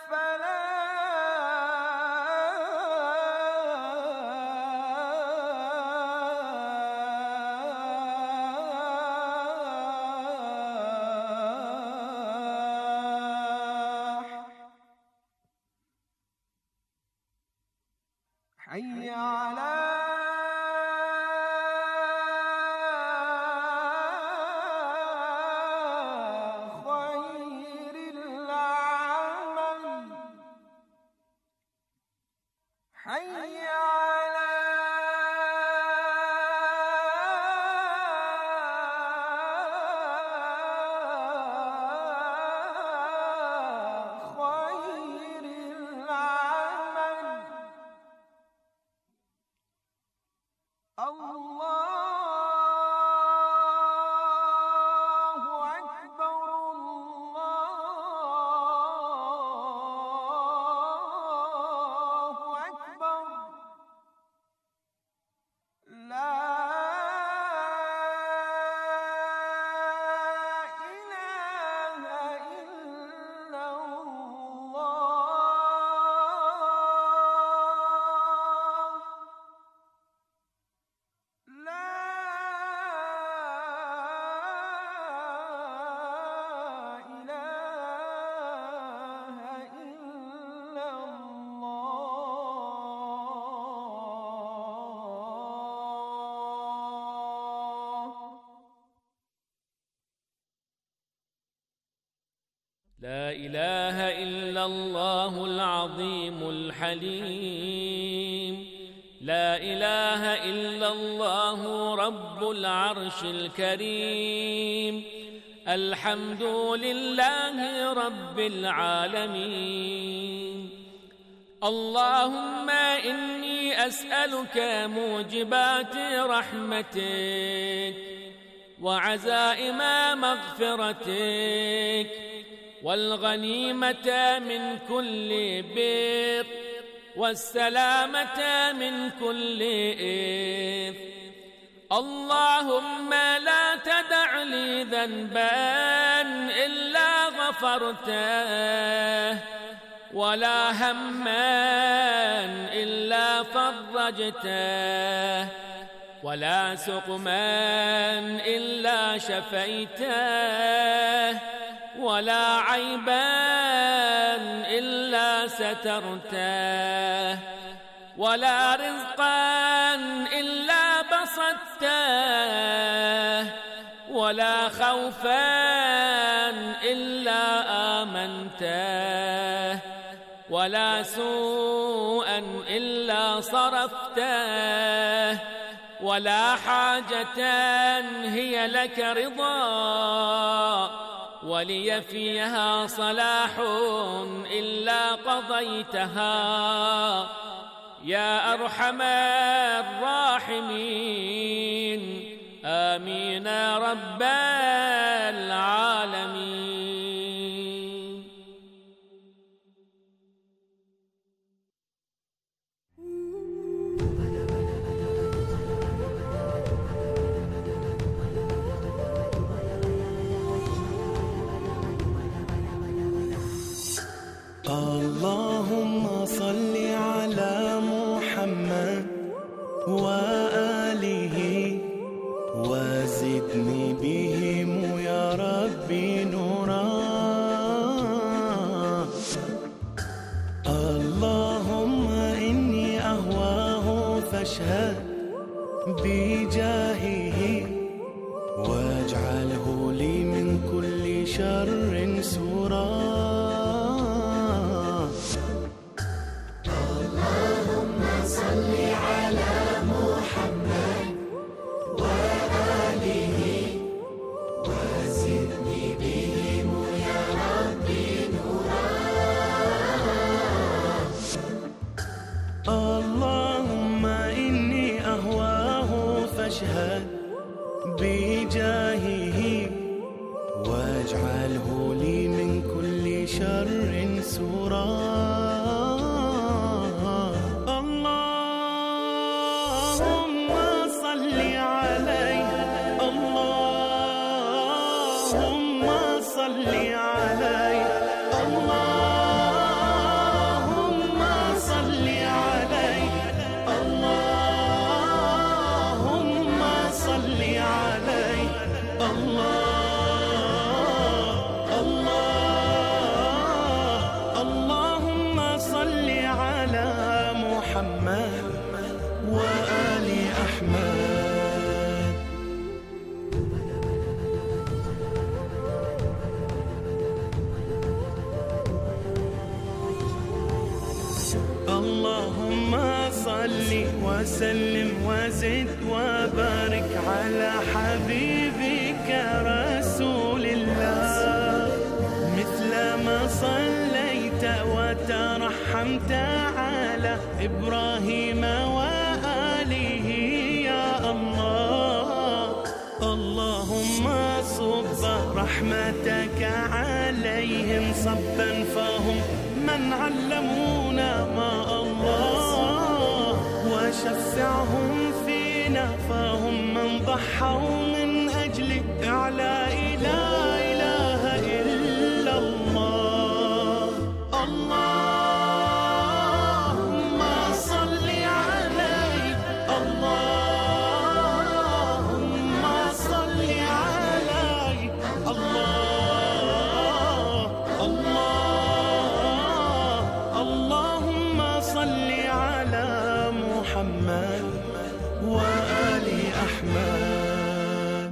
الفلاح. حي على خير العمل. حي على خير العمل. الله أكبر الله أكبر. لا إله إلا الله. لا إله إلا الله. لا إله إلا الله العظيم الحليم. لا إله إلا الله رب العرش الكريم. الحمد لله رب العالمين. اللهم إني أسألك موجبات رحمتك وعزائم مغفرتك والغنيمة من كل بر والسلامة من كل إثم. اللهم لا تدع لي ذنبا إلا غفرته ولا هما إلا فرجته ولا سقما إلا شفيته ولا عيبا إلا سترته ولا رزقا إلا بسطته ولا خوفا إلا آمنته ولا سوءا إلا صرفته ولا حاجة هي لك رضا ولي فيها صلاح إلا قضيتها يا أرحم الراحمين. آمين رب العالمين. اللهم صل على محمد وآله وزدني بهم يا ربي نورا. اللهم إني أهواه فاشهد بجاهه واجعله لي من كل شر سورا. بجاهه واجعله لي من كل شر سورا. اللهم صل عليه اللهم صل عليه اللهم صل عليه اللهم صل عليه الله الله اللهم صل على محمد وآل أحمد. اللهم صل وسلم وزد وبارك على حبيبك رسول الله. مثل ما صليت وترحمت على إبراهيم وآله يا الله. اللهم صب رحمتك عليهم صبا فهم من علمونا ما الله. وشفعهم فينا فهم من ضحوا من أجل إعلاء لا إله إلا الله. اللهم صل عليه اللهم صل عليه الله الله اللهم صل على محمد وآل أحمد.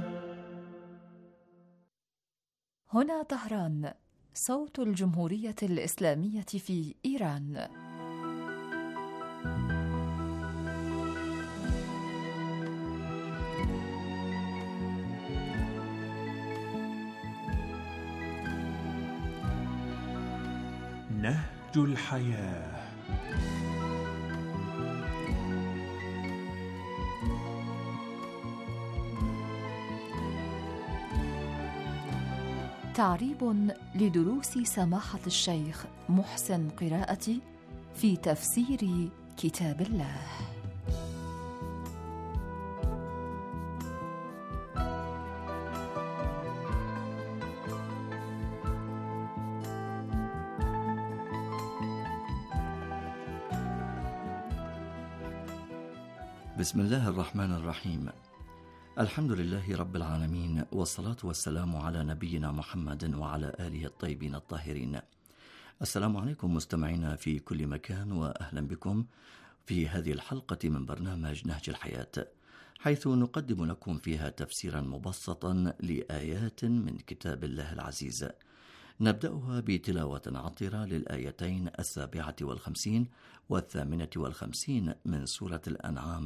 هنا طهران، صوت الجمهورية الإسلامية في إيران. نهج الحياة. تعريب لدروس سماحة الشيخ محسن قراءتي في تفسير كتاب الله. بسم الله الرحمن الرحيم. الحمد لله رب العالمين، والصلاة والسلام على نبينا محمد وعلى آله الطيبين الطاهرين. السلام عليكم مستمعينا في كل مكان، وأهلا بكم في هذه الحلقة من برنامج نهج الحياة، حيث نقدم لكم فيها تفسيرا مبسطا لآيات من كتاب الله العزيز. نبدأها بتلاوة عطرة للآيتين السابعة والخمسين والثامنة والخمسين من سورة الأنعام